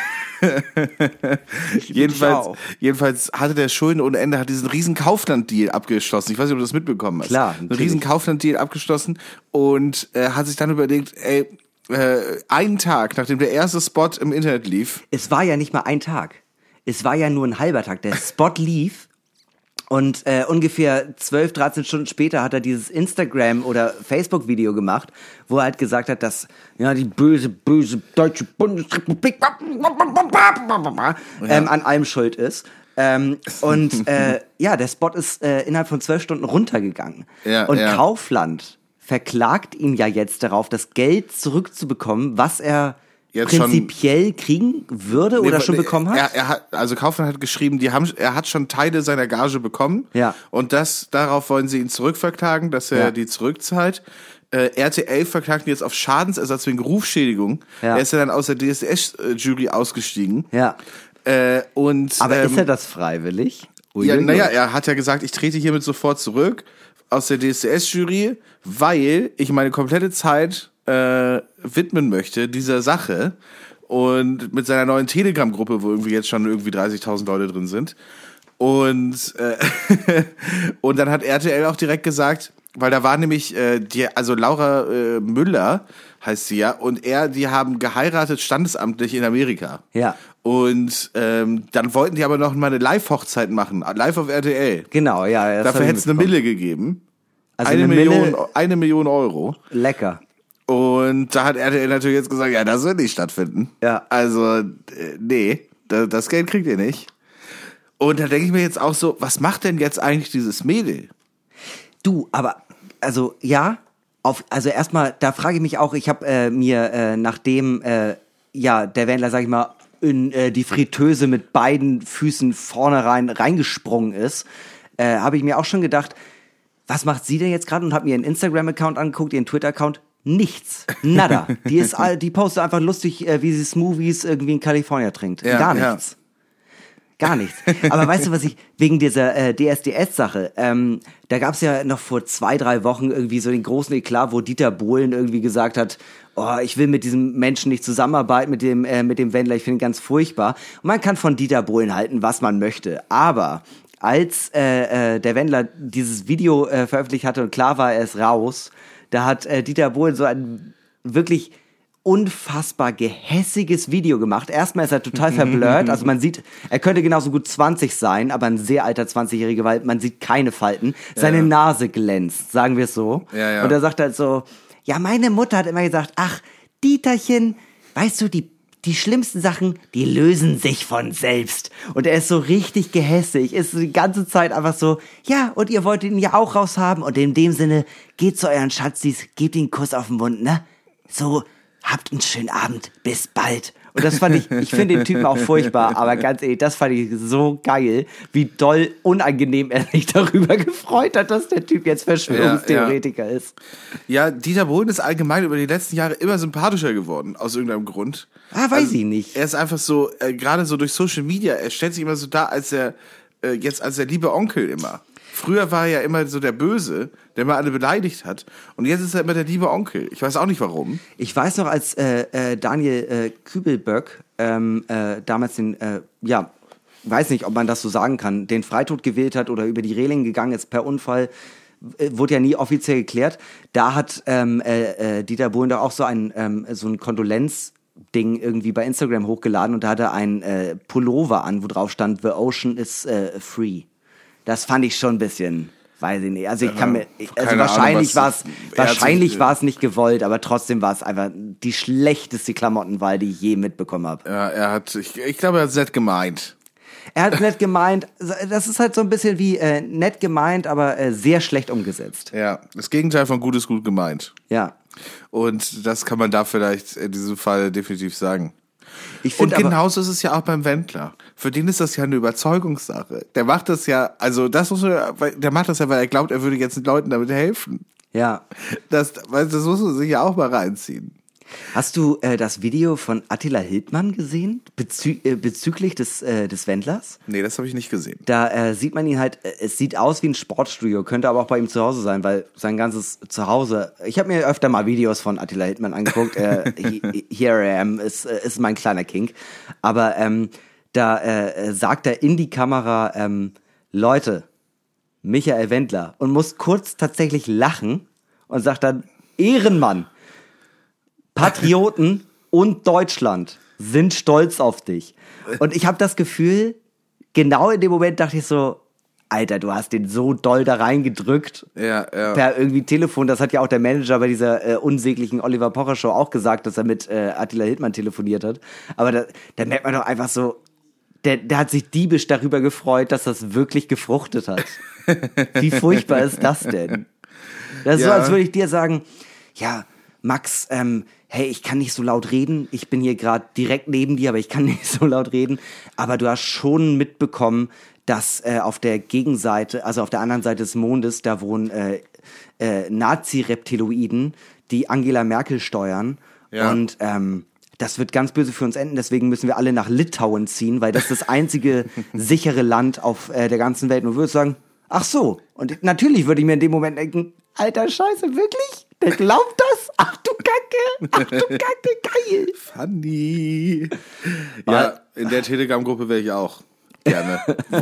jedenfalls hatte der Schulden ohne Ende, hat diesen riesen Kaufland-Deal abgeschlossen. Ich weiß nicht, ob du das mitbekommen hast. Klar. Einen riesen Kaufland-Deal abgeschlossen und hat sich dann überlegt, einen Tag, nachdem der erste Spot im Internet lief. Es war ja nicht mal ein Tag. Es war ja nur ein halber Tag. Der Spot lief und ungefähr 12, 13 Stunden später hat er dieses Instagram- oder Facebook-Video gemacht, wo er halt gesagt hat, dass die böse deutsche Bundesrepublik an allem schuld ist. Der Spot ist innerhalb von 12 Stunden runtergegangen. Kaufland verklagt ihn ja jetzt darauf, das Geld zurückzubekommen, was er jetzt prinzipiell kriegen würde oder schon bekommen hat? Also Kaufmann hat geschrieben, er hat schon Teile seiner Gage bekommen. Ja. Und darauf wollen sie ihn zurückverklagen, dass er die zurückzahlt. RTL verklagt ihn jetzt auf Schadensersatz wegen Rufschädigung. Ja. Er ist ja dann aus der DSDS-Jury ausgestiegen. Ja. Aber ist er das freiwillig? Er hat ja gesagt, ich trete hiermit sofort zurück aus der DSDS-Jury, weil ich meine komplette Zeit widmen möchte dieser Sache und mit seiner neuen Telegram-Gruppe, wo jetzt schon 30.000 Leute drin sind. Und dann hat RTL auch direkt gesagt, weil da war nämlich Laura Müller heißt sie ja, und die haben geheiratet standesamtlich in Amerika. Ja. Und dann wollten die aber noch mal eine Live-Hochzeit machen, live auf RTL. Genau, ja. Dafür hätte es eine Mille gegeben. Also eine Million Euro. Lecker. Und da hat RTL natürlich jetzt gesagt, ja, das wird nicht stattfinden. Ja. Also, nee, das Geld kriegt ihr nicht. Und da denke ich mir jetzt auch so, was macht denn jetzt eigentlich dieses Mädel? Du, aber, also, erstmal, da frage ich mich auch, ich habe mir, nachdem, der Wendler, sag ich mal, in die Fritteuse mit beiden Füßen vorne reingesprungen ist, habe ich mir auch schon gedacht, was macht sie denn jetzt gerade? Und habe mir ihren Instagram-Account angeguckt, ihren Twitter-Account. Nichts. Nada. Die postet einfach lustig, wie sie Smoothies irgendwie in Kalifornien trinkt. Ja, Gar nichts. Ja. Gar nichts. Aber weißt du, was wegen dieser DSDS-Sache, da gab's ja noch vor 2-3 Wochen irgendwie so den großen Eklat, wo Dieter Bohlen irgendwie gesagt hat, oh, ich will mit diesem Menschen nicht zusammenarbeiten, mit dem Wendler, ich finde ihn ganz furchtbar. Und man kann von Dieter Bohlen halten, was man möchte. Aber als der Wendler dieses Video veröffentlicht hatte und klar war, er ist raus, da hat Dieter Bohlen so ein wirklich unfassbar gehässiges Video gemacht. Erstmal ist er total verblurrt, also man sieht, er könnte genauso gut 20 sein, aber ein sehr alter 20-Jähriger, weil man sieht keine Falten. Seine Nase glänzt, sagen wir es so. Ja. Und er sagt halt so, ja, meine Mutter hat immer gesagt, ach, Dieterchen, weißt du, die schlimmsten Sachen, die lösen sich von selbst. Und er ist so richtig gehässig, ist die ganze Zeit einfach so, ja, und ihr wollt ihn ja auch raushaben. Und in dem Sinne, geht zu euren Schatzis, gebt ihnen einen Kuss auf den Mund, ne? So, habt einen schönen Abend, bis bald. Und das fand ich finde den Typen auch furchtbar, aber ganz ehrlich, das fand ich so geil, wie doll unangenehm er sich darüber gefreut hat, dass der Typ jetzt Verschwörungstheoretiker ist. Ja, Dieter Bohlen ist allgemein über die letzten Jahre immer sympathischer geworden, aus irgendeinem Grund. Weiß ich nicht. Er ist einfach so, gerade so durch Social Media, er stellt sich immer so dar, als der liebe Onkel immer. Früher war er ja immer so der Böse, der mal alle beleidigt hat. Und jetzt ist er immer der liebe Onkel. Ich weiß auch nicht warum. Ich weiß noch, als Daniel Kübelböck damals weiß nicht, ob man das so sagen kann, den Freitod gewählt hat oder über die Reling gegangen ist per Unfall, wurde ja nie offiziell geklärt. Da hat Dieter Bohlen doch auch so ein Kondolenzding irgendwie bei Instagram hochgeladen und da hat er einen Pullover an, wo drauf stand, The Ocean is free. das fand ich schon ein bisschen, weiß ich nicht. Also keine wahrscheinlich Ahnung, war es nicht gewollt, aber trotzdem war es einfach die schlechteste Klamottenwahl, die ich je mitbekommen habe. Ja, ich glaube, er hat es nett gemeint. Er hat es nett gemeint. Das ist halt so ein bisschen wie nett gemeint, aber sehr schlecht umgesetzt. Ja, das Gegenteil von gut ist gut gemeint. Ja. Und das kann man da vielleicht in diesem Fall definitiv sagen. Und genauso ist es ja auch beim Wendler. Für den ist das ja eine Überzeugungssache. Der macht das ja, also der macht das ja, weil er glaubt, er würde jetzt den Leuten damit helfen. Ja. Das muss man sich ja auch mal reinziehen. Hast du das Video von Attila Hildmann gesehen bezüglich des Wendlers? Nee, das habe ich nicht gesehen. Da sieht man ihn halt, es sieht aus wie ein Sportstudio, könnte aber auch bei ihm zu Hause sein, weil sein ganzes Zuhause, ich habe mir öfter mal Videos von Attila Hildmann angeguckt, Here I Am ist mein kleiner Kink, aber da sagt er in die Kamera, Leute, Michael Wendler, und muss kurz tatsächlich lachen und sagt dann, Ehrenmann, Patrioten und Deutschland sind stolz auf dich. Und ich habe das Gefühl, genau in dem Moment dachte ich so, Alter, du hast den so doll da reingedrückt. Ja. Per irgendwie Telefon. Das hat ja auch der Manager bei dieser unsäglichen Oliver Pocher Show auch gesagt, dass er mit Attila Hildmann telefoniert hat. Aber da merkt man doch einfach so, der hat sich diebisch darüber gefreut, dass das wirklich gefruchtet hat. Wie furchtbar ist das denn? Das ist so, als würde ich dir sagen, ja, Max, hey, ich kann nicht so laut reden. Ich bin hier gerade direkt neben dir, aber ich kann nicht so laut reden. Aber du hast schon mitbekommen, dass auf der Gegenseite, also auf der anderen Seite des Mondes, da wohnen Nazi-Reptiloiden, die Angela Merkel steuern. Ja. Und das wird ganz böse für uns enden. Deswegen müssen wir alle nach Litauen ziehen, weil das ist das einzige sichere Land auf der ganzen Welt. Und du würdest sagen, ach so. Und natürlich würde ich mir in dem Moment denken, alter Scheiße, wirklich? Der glaubt das? Ach du Kacke, geil. Funny. Ja, in der Telegram-Gruppe wäre ich auch gerne.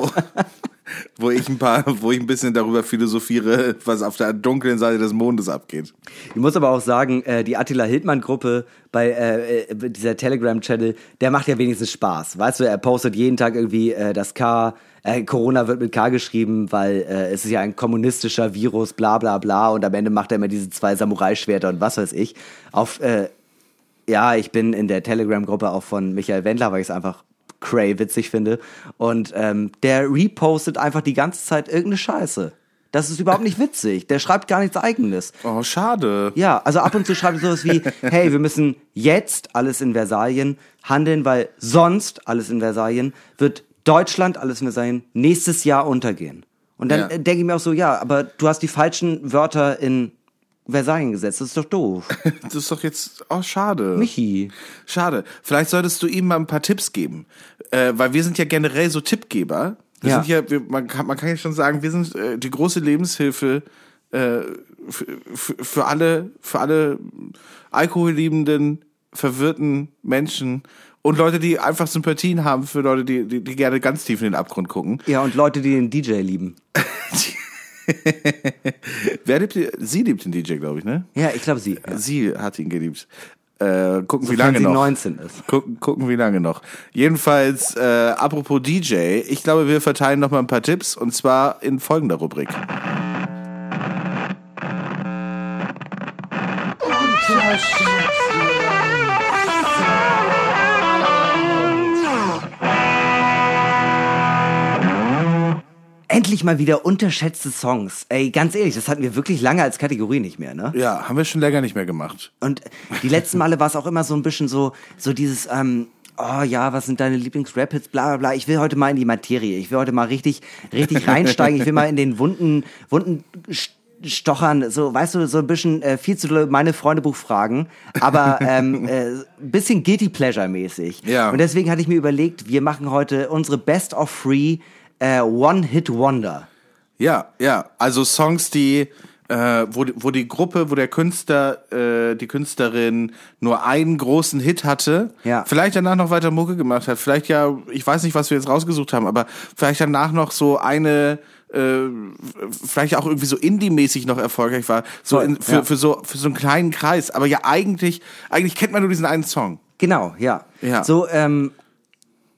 Wo ich ein bisschen darüber philosophiere, was auf der dunklen Seite des Mondes abgeht. Ich muss aber auch sagen, die Attila Hildmann-Gruppe bei dieser Telegram-Channel, der macht ja wenigstens Spaß. Weißt du, er postet jeden Tag irgendwie das Corona wird mit K geschrieben, weil es ist ja ein kommunistischer Virus, bla bla bla, und am Ende macht er immer diese 2 Samurai-Schwerter und was weiß ich. Ich bin in der Telegram-Gruppe auch von Michael Wendler, weil ich es einfach cray witzig finde. Und der repostet einfach die ganze Zeit irgendeine Scheiße. Das ist überhaupt nicht witzig. Der schreibt gar nichts Eigenes. Oh, schade. Ja, also ab und zu schreibt er sowas wie, hey, wir müssen jetzt alles in Versalien handeln, weil sonst alles in Versalien wird Deutschland, alles in Versalien, nächstes Jahr untergehen. Und dann denke ich mir auch so, ja, aber du hast die falschen Wörter in Versalien gesetzt, das ist doch doof. Das ist doch jetzt, schade. Michi. Schade. Vielleicht solltest du ihm mal ein paar Tipps geben. Weil wir sind ja generell so Tippgeber. Man kann ja schon sagen, wir sind die große Lebenshilfe für alle alkoholliebenden, verwirrten Menschen und Leute, die einfach Sympathien haben für Leute, die gerne ganz tief in den Abgrund gucken. Ja, und Leute, die den DJ lieben. Sie liebt den DJ, glaube ich, ne? Ja, ich glaube sie. Ja. Sie hat ihn geliebt. Gucken, wie lange noch. 19 ist. Gucken, wie lange noch. Jedenfalls, apropos DJ, ich glaube, wir verteilen noch mal ein paar Tipps, und zwar in folgender Rubrik. Endlich mal wieder unterschätzte Songs. Ey, ganz ehrlich, das hatten wir wirklich lange als Kategorie nicht mehr, ne? Ja, haben wir schon länger nicht mehr gemacht. Und die letzten Male war es auch immer so ein bisschen so dieses, was sind deine Lieblings-Rap-Hits, bla bla bla. Ich will heute mal in die Materie. Ich will heute mal richtig reinsteigen. Ich will mal in den wunden Stochern, so, weißt du, so ein bisschen viel zu doll meine Freundebuch fragen, aber ein bisschen Guilty Pleasure-mäßig. Ja. Und deswegen hatte ich mir überlegt, wir machen heute unsere Best of Free One-Hit-Wonder. Ja, also Songs, die wo die Gruppe, wo der Künstler, die Künstlerin nur einen großen Hit hatte, vielleicht danach noch weiter Mucke gemacht hat, vielleicht ich weiß nicht, was wir jetzt rausgesucht haben, aber vielleicht danach noch so eine, vielleicht auch irgendwie so Indie-mäßig noch erfolgreich war, für so einen kleinen Kreis, aber ja eigentlich kennt man nur diesen einen Song. Genau, ja. Ja. So,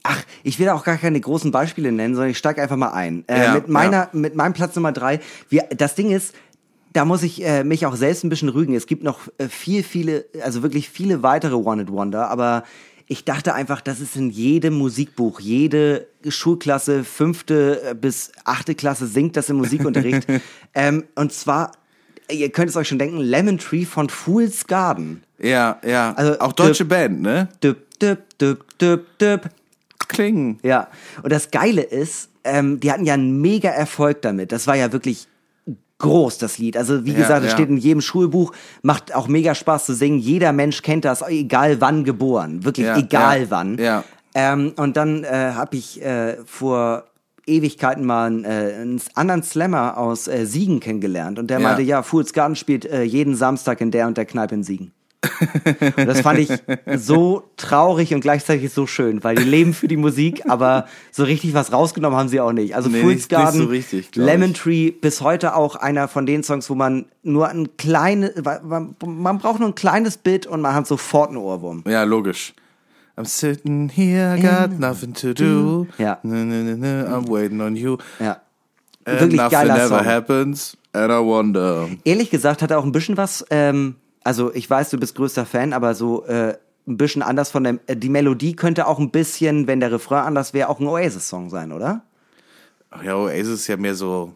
Ach, ich will auch gar keine großen Beispiele nennen, sondern ich steige einfach mal ein. Mit meinem Platz Nummer 3. Das Ding ist, da muss ich mich auch selbst ein bisschen rügen. Es gibt noch wirklich viele weitere One-Hit-Wonder, aber ich dachte einfach, das ist in jedem Musikbuch, jede Schulklasse, 5. bis 8. Klasse singt das im Musikunterricht. Und zwar, ihr könnt es euch schon denken, Lemon Tree von Fool's Garden. Ja. Also, auch deutsche Band, ne? Düpp. Klingen. Ja, und das Geile ist, die hatten ja einen mega Erfolg damit. Das war ja wirklich groß, das Lied. Also wie gesagt, es steht in jedem Schulbuch, macht auch mega Spaß zu singen. Jeder Mensch kennt das, egal wann geboren. Wirklich egal wann. Ja. Und dann habe ich vor Ewigkeiten mal einen anderen Slammer aus Siegen kennengelernt. Und der meinte, ja, Fool's Garden spielt jeden Samstag in der und der Kneipe in Siegen. Und das fand ich so traurig und gleichzeitig so schön, weil die leben für die Musik, aber so richtig was rausgenommen haben sie auch nicht. Also Fool's Garden, so richtig, Lemon Tree, bis heute auch einer von den Songs, wo man nur man braucht nur ein kleines Bit und man hat sofort einen Ohrwurm. Ja, logisch. I'm sitting here, got nothing to do. Ja. I'm waiting on you. Ja. And Wirklich nothing geiler ever Song. happens, and I wonder. Ehrlich gesagt hat er auch ein bisschen was, also ich weiß, du bist größter Fan, aber so ein bisschen anders von die Melodie könnte auch ein bisschen, wenn der Refrain anders wäre, auch ein Oasis-Song sein, oder? Ach ja, Oasis ist ja mehr so...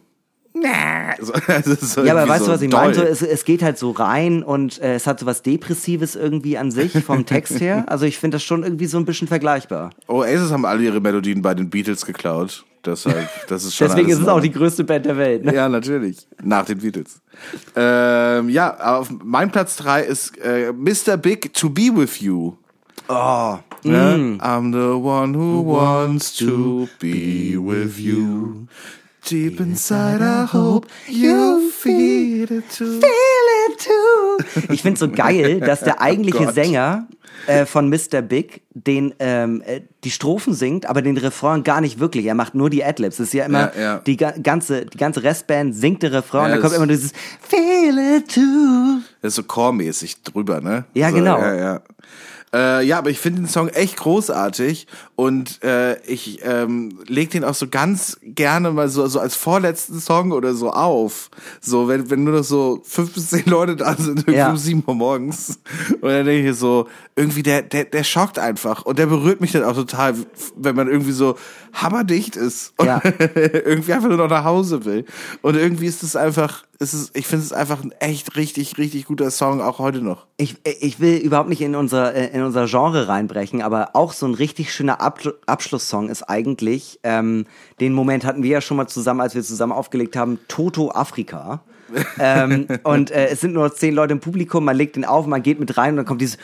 so ja, aber weißt du, was ich meine? So, doll. es geht halt so rein und es hat so was Depressives irgendwie an sich vom Text her. Also ich finde das schon irgendwie so ein bisschen vergleichbar. Oasis haben alle ihre Melodien bei den Beatles geklaut. Deshalb, das ist schon Deswegen alles ist es auch die größte Band der Welt. Ne? Ja, natürlich. Nach den Beatles. Auf meinem Platz 3 ist Mr. Big, To Be With You. Oh. Ne? I'm the one who wants to be with you. Deep inside I hope you feel it too. Ich finde so geil, dass der eigentliche Sänger von Mr. Big die Strophen singt, aber den Refrain gar nicht wirklich. Er macht nur die Adlibs. Es ist ja immer die ganze Restband singt den Refrain und dann kommt immer dieses Feel it too. Das ist so chormäßig drüber, ne? Ja, so, genau. Aber ich finde den Song echt großartig und ich leg den auch so ganz gerne mal so als vorletzten Song oder so auf. So, wenn nur noch so 5 bis 10 Leute da sind, irgendwie um 7 Uhr morgens. Und dann denke ich so, irgendwie der schockt einfach und der berührt mich dann auch total, wenn man irgendwie so hammerdicht ist und irgendwie einfach nur noch nach Hause will. Und irgendwie ist es einfach, ich finde es einfach ein echt richtig, richtig guter Song, auch heute noch. Ich will überhaupt nicht in unser Genre reinbrechen, aber auch so ein richtig schöner Abschlusssong ist eigentlich, den Moment hatten wir ja schon mal zusammen, als wir zusammen aufgelegt haben, Toto Afrika. Und es sind nur 10 Leute im Publikum, man legt den auf, man geht mit rein und dann kommt dieses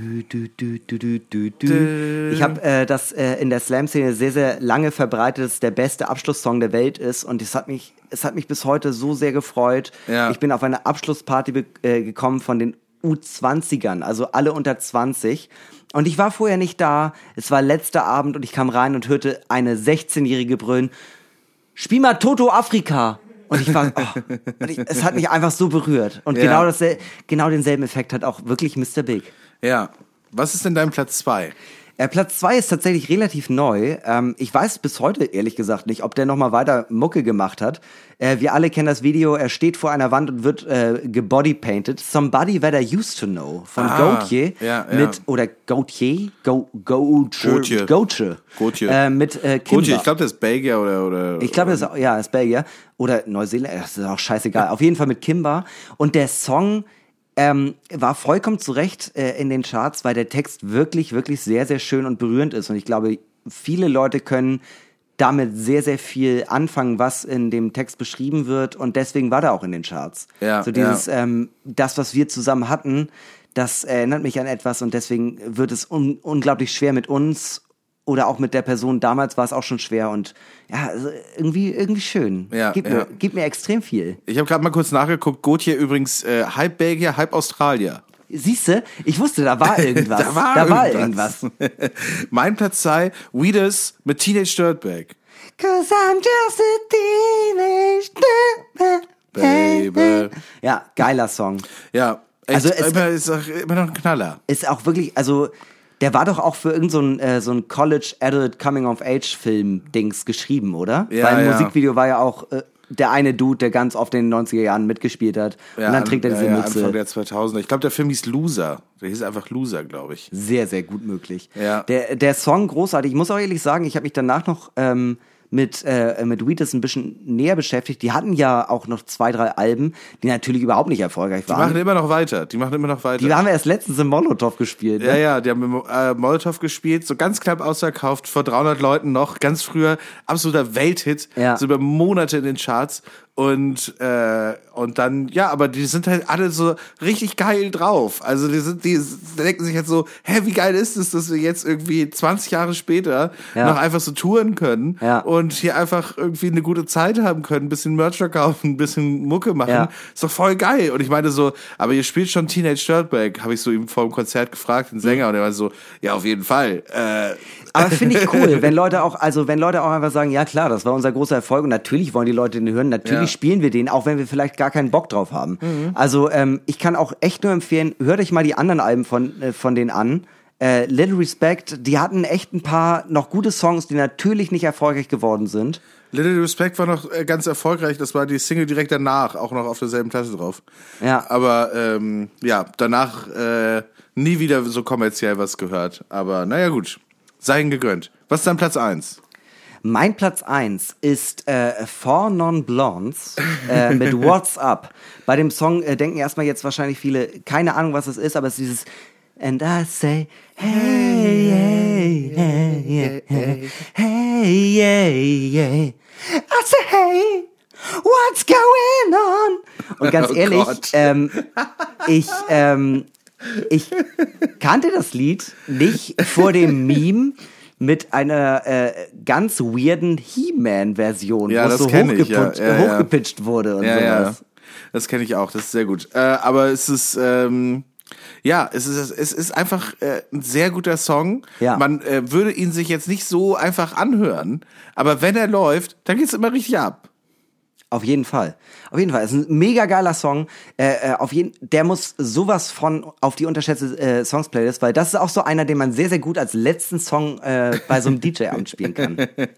Ich habe das in der Slam-Szene sehr, sehr lange verbreitet, dass es der beste Abschlusssong der Welt ist und es hat mich bis heute so sehr gefreut. Ja. Ich bin auf eine Abschlussparty gekommen von den U20ern, also alle unter 20. Und ich war vorher nicht da, es war letzter Abend und ich kam rein und hörte eine 16-Jährige brüllen, spiel mal Toto Afrika. Und ich war, es hat mich einfach so berührt. Und genau denselben Effekt hat auch wirklich Mr. Big. Ja. Was ist denn dein Platz 2? Platz 2 ist tatsächlich relativ neu. Ich weiß bis heute ehrlich gesagt nicht, ob der nochmal weiter Mucke gemacht hat. Wir alle kennen das Video, er steht vor einer Wand und wird gebodypainted. Somebody That I Used to Know von Gautier oder Gautier? Gautier. Mit Kimber. Gautier, ich glaube, das ist Belgier oder ich glaube, das ist Belgier. Oder Neuseeland, das ist auch scheißegal. Auf jeden Fall mit Kimber. Und der Song war vollkommen zurecht in den Charts, weil der Text wirklich, wirklich sehr, sehr schön und berührend ist. Und ich glaube, viele Leute können damit sehr, sehr viel anfangen, was in dem Text beschrieben wird. Und deswegen war der auch in den Charts. Ja, so dieses, das, was wir zusammen hatten, das erinnert mich an etwas. Und deswegen wird es unglaublich schwer mit uns oder auch mit der Person. Damals war es auch schon schwer und also irgendwie schön. Gibt mir extrem viel. Ich habe gerade mal kurz nachgeguckt. Gautier übrigens halb Belgier, halb Australier. Siehste, ich wusste, da war irgendwas. da war irgendwas. Mein Platz 2, Weeders mit Teenage Dirtbag. 'Cause I'm just a teenage Baby. Ja, geiler Song. Ja, echt, Also ist auch immer noch ein Knaller. Ist auch wirklich, also Der war doch auch für so ein College Adult Coming of Age Film Dings geschrieben, oder? Ja, Weil im ja. Musikvideo war ja auch der eine Dude, der ganz oft in den 90er Jahren mitgespielt hat. Ja, und dann trägt er diese Mütze. Anfang der 2000er. Ich glaube, der Film hieß Loser. Der hieß einfach Loser, glaube ich. Sehr, sehr gut möglich. Ja. Der Song großartig. Ich muss auch ehrlich sagen, ich habe mich danach noch mit Wheatus ein bisschen näher beschäftigt. Die hatten ja auch noch 2, 3 Alben, die natürlich überhaupt nicht erfolgreich Die waren. machen immer noch weiter. Die haben wir erst letztens im Molotow gespielt. Ne? Ja, ja, die haben im Molotow gespielt, so ganz knapp ausverkauft, vor 300 Leuten noch, ganz früher, absoluter Welthit, Ja. so über Monate in den Charts. Und dann, ja, aber die sind halt alle so richtig geil drauf. Also die denken sich halt so, wie geil ist es, dass wir jetzt irgendwie 20 Jahre später noch einfach so touren können und hier einfach irgendwie eine gute Zeit haben können, ein bisschen Merch verkaufen, ein bisschen Mucke machen. Ja. Ist doch voll geil. Und ich meine so, aber ihr spielt schon Teenage Dirtbag, habe ich so ihm vor dem Konzert gefragt, den Sänger, und er war so, ja, auf jeden Fall. Aber finde ich cool, wenn Leute auch einfach sagen, ja klar, das war unser großer Erfolg und natürlich wollen die Leute den hören, natürlich spielen wir den, auch wenn wir vielleicht gar keinen Bock drauf haben. Also ich kann auch echt nur empfehlen, hört euch mal die anderen Alben von denen an. Little Respect, die hatten echt ein paar noch gute Songs, die natürlich nicht erfolgreich geworden sind. Little Respect war noch ganz erfolgreich, das war die Single direkt danach, auch noch auf derselben Platte drauf. Ja. Aber danach nie wieder so kommerziell was gehört. Aber naja gut, sei ihnen gegönnt. Was ist dein Platz 1? Mein Platz 1 ist Four Non Blondes mit What's Up. Bei dem Song denken erstmal jetzt wahrscheinlich viele, keine Ahnung, was es ist, aber es ist dieses And I say, hey, hey, hey, hey, hey, hey, hey. I say, hey, what's going on? Und ganz ehrlich, ich kannte das Lied nicht vor dem Meme mit einer ganz weirden He-Man-Version, Ja, wo es das so kenn ich, ja. hochgepitcht wurde und sowas. Ja. Das kenne ich auch, das ist sehr gut. Aber es ist es ist einfach ein sehr guter Song. Ja. Man würde ihn sich jetzt nicht so einfach anhören, aber wenn er läuft, dann geht's immer richtig ab. Auf jeden Fall. Es ist ein mega geiler Song. Der muss sowas von auf die unterschätzte Songs-Playlist, weil das ist auch so einer, den man sehr, sehr gut als letzten Song bei so einem DJ-Abend spielen kann.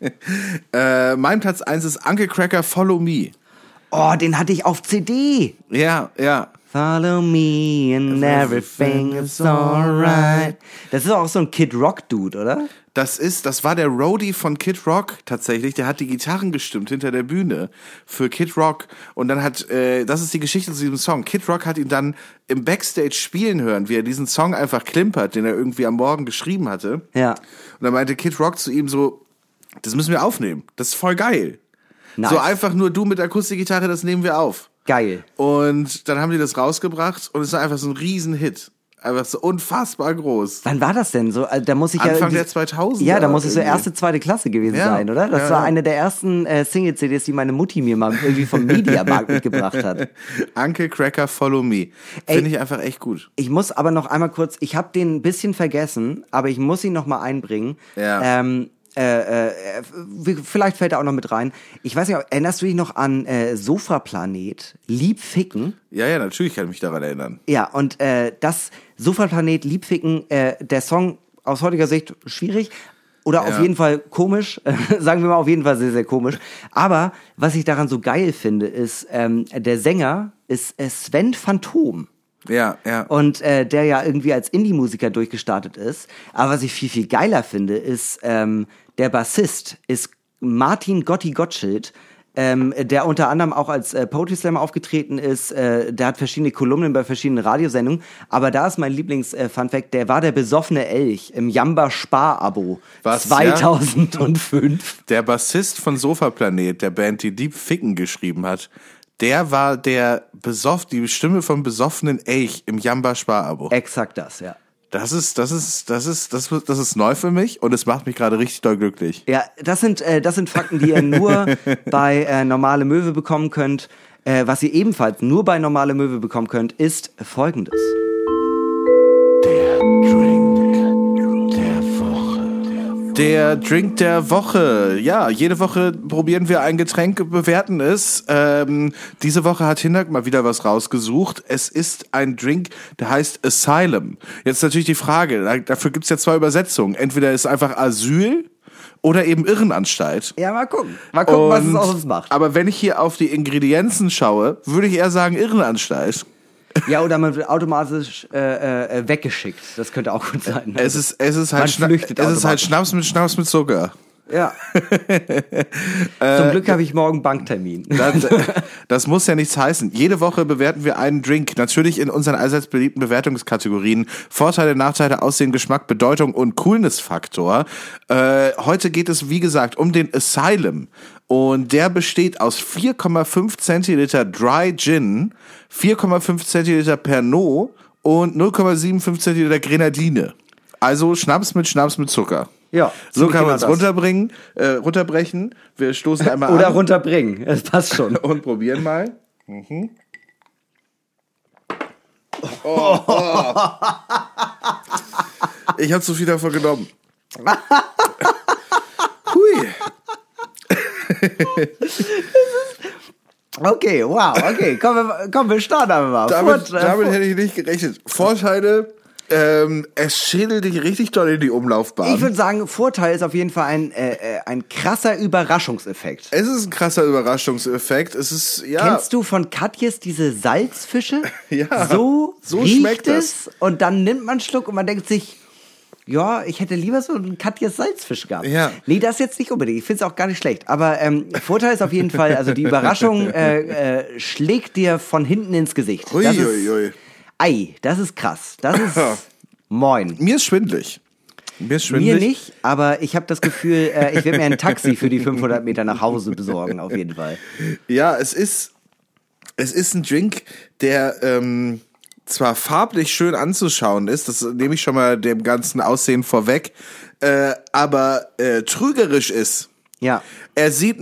Mein Platz 1 ist Uncle Cracker, Follow Me. Oh, den hatte ich auf CD. Ja. Follow me and everything is alright. Das ist auch so ein Kid Rock-Dude, oder? Das war der Roadie von Kid Rock tatsächlich, der hat die Gitarren gestimmt hinter der Bühne für Kid Rock und dann das ist die Geschichte zu diesem Song. Kid Rock hat ihn dann im Backstage spielen hören, wie er diesen Song einfach klimpert, den er irgendwie am Morgen geschrieben hatte. Ja. Und dann meinte Kid Rock zu ihm so, das müssen wir aufnehmen, das ist voll geil. Nice. So einfach nur du mit Akustikgitarre, das nehmen wir auf. Geil. Und dann haben die das rausgebracht und es war einfach so ein Riesenhit. Einfach so unfassbar groß. Wann war das denn so? Da muss ich Anfang der 2000er. Ja, da muss es so erste, zweite Klasse gewesen sein, oder? Das war eine der ersten Single-CDs, die meine Mutti mir mal irgendwie vom Mediamarkt mitgebracht hat. Uncle Cracker, Follow Me. Finde ich einfach echt gut. Ich muss aber noch einmal kurz, ich habe den ein bisschen vergessen, aber ich muss ihn noch mal einbringen. Ja. Vielleicht fällt er auch noch mit rein. Ich weiß nicht, erinnerst du dich noch an Sofaplanet, Liebficken? Ja, natürlich kann ich mich daran erinnern. Ja, und das Sofaplanet, Liebficken, der Song aus heutiger Sicht schwierig oder auf jeden Fall komisch, sagen wir mal auf jeden Fall sehr, sehr komisch. Aber was ich daran so geil finde, ist, der Sänger ist Sven Phantom. Ja. Und der ja irgendwie als Indie-Musiker durchgestartet ist. Aber was ich viel, viel geiler finde, ist, der Bassist ist Martin Gotti Gottschild, der unter anderem auch als Poetry Slammer aufgetreten ist. Der hat verschiedene Kolumnen bei verschiedenen Radiosendungen. Aber da ist mein Lieblings-Fun-Fact, der war der besoffene Elch im Jamba Spar-Abo 2005. Der Bassist von Sofaplanet, der Band, die Deep Ficken geschrieben hat, der war die Stimme vom besoffenen Elch im Jamba Spar-Abo. Exakt das, ja. Das ist neu für mich und es macht mich gerade richtig doll glücklich. Ja, das sind Fakten, die ihr nur bei Normale Möwe bekommen könnt. Was ihr ebenfalls nur bei Normale Möwe bekommen könnt, ist Folgendes. Der Drink der Woche. Der Drink der Woche. Ja, jede Woche probieren wir ein Getränk, bewerten es. Diese Woche hat Hinnerk mal wieder was rausgesucht. Es ist ein Drink, der heißt Asylum. Jetzt natürlich die Frage, dafür gibt's ja zwei Übersetzungen. Entweder ist einfach Asyl oder eben Irrenanstalt. Ja, mal gucken. Mal gucken, was es aus uns macht. Aber wenn ich hier auf die Ingredienzen schaue, würde ich eher sagen Irrenanstalt. Ja, oder man wird automatisch weggeschickt. Das könnte auch gut sein. Es ist halt Schnaps mit Zucker. Ja. Zum Glück habe ich morgen Banktermin. Das muss ja nichts heißen. Jede Woche bewerten wir einen Drink. Natürlich in unseren allseits beliebten Bewertungskategorien. Vorteile, Nachteile, Aussehen, Geschmack, Bedeutung und Coolness-Faktor. Heute geht es, wie gesagt, um den Asylum. Und der besteht aus 4,5 Zentiliter Dry Gin, 4,5 Zentiliter Pernod und 0,75 Zentiliter Grenadine. Also Schnaps mit Zucker. Ja, so kann man es runterbrechen. Wir stoßen einmal an. Oder runterbringen, das passt schon. Und probieren mal. Mhm. Oh. Ich habe zu viel davon genommen. Hui. Okay, wow, okay. Komm, wir starten einfach mal. Damit hätte ich nicht gerechnet. Vorteile. Es schädelt dich richtig doll in die Umlaufbahn. Ich würde sagen, Vorteil ist auf jeden Fall ein krasser Überraschungseffekt. Es ist ein krasser Überraschungseffekt. Es ist, ja. Kennst du von Katjes diese Salzfische? Ja. So riecht schmeckt es. Und dann nimmt man einen Schluck und man denkt sich, ja, ich hätte lieber so einen Katjes Salzfisch gehabt. Ja. Nee, das jetzt nicht unbedingt. Ich finde es auch gar nicht schlecht. Aber Vorteil ist auf jeden Fall, also die Überraschung schlägt dir von hinten ins Gesicht. Uiuiui. Ei, das ist krass. Das ist moin. Mir ist schwindelig. Mir nicht, aber ich habe das Gefühl, ich werde mir ein Taxi für die 500 Meter nach Hause besorgen, auf jeden Fall. Ja, es ist ein Drink, der zwar farblich schön anzuschauen ist, das nehme ich schon mal dem ganzen Aussehen vorweg, aber trügerisch ist. Ja. Er sieht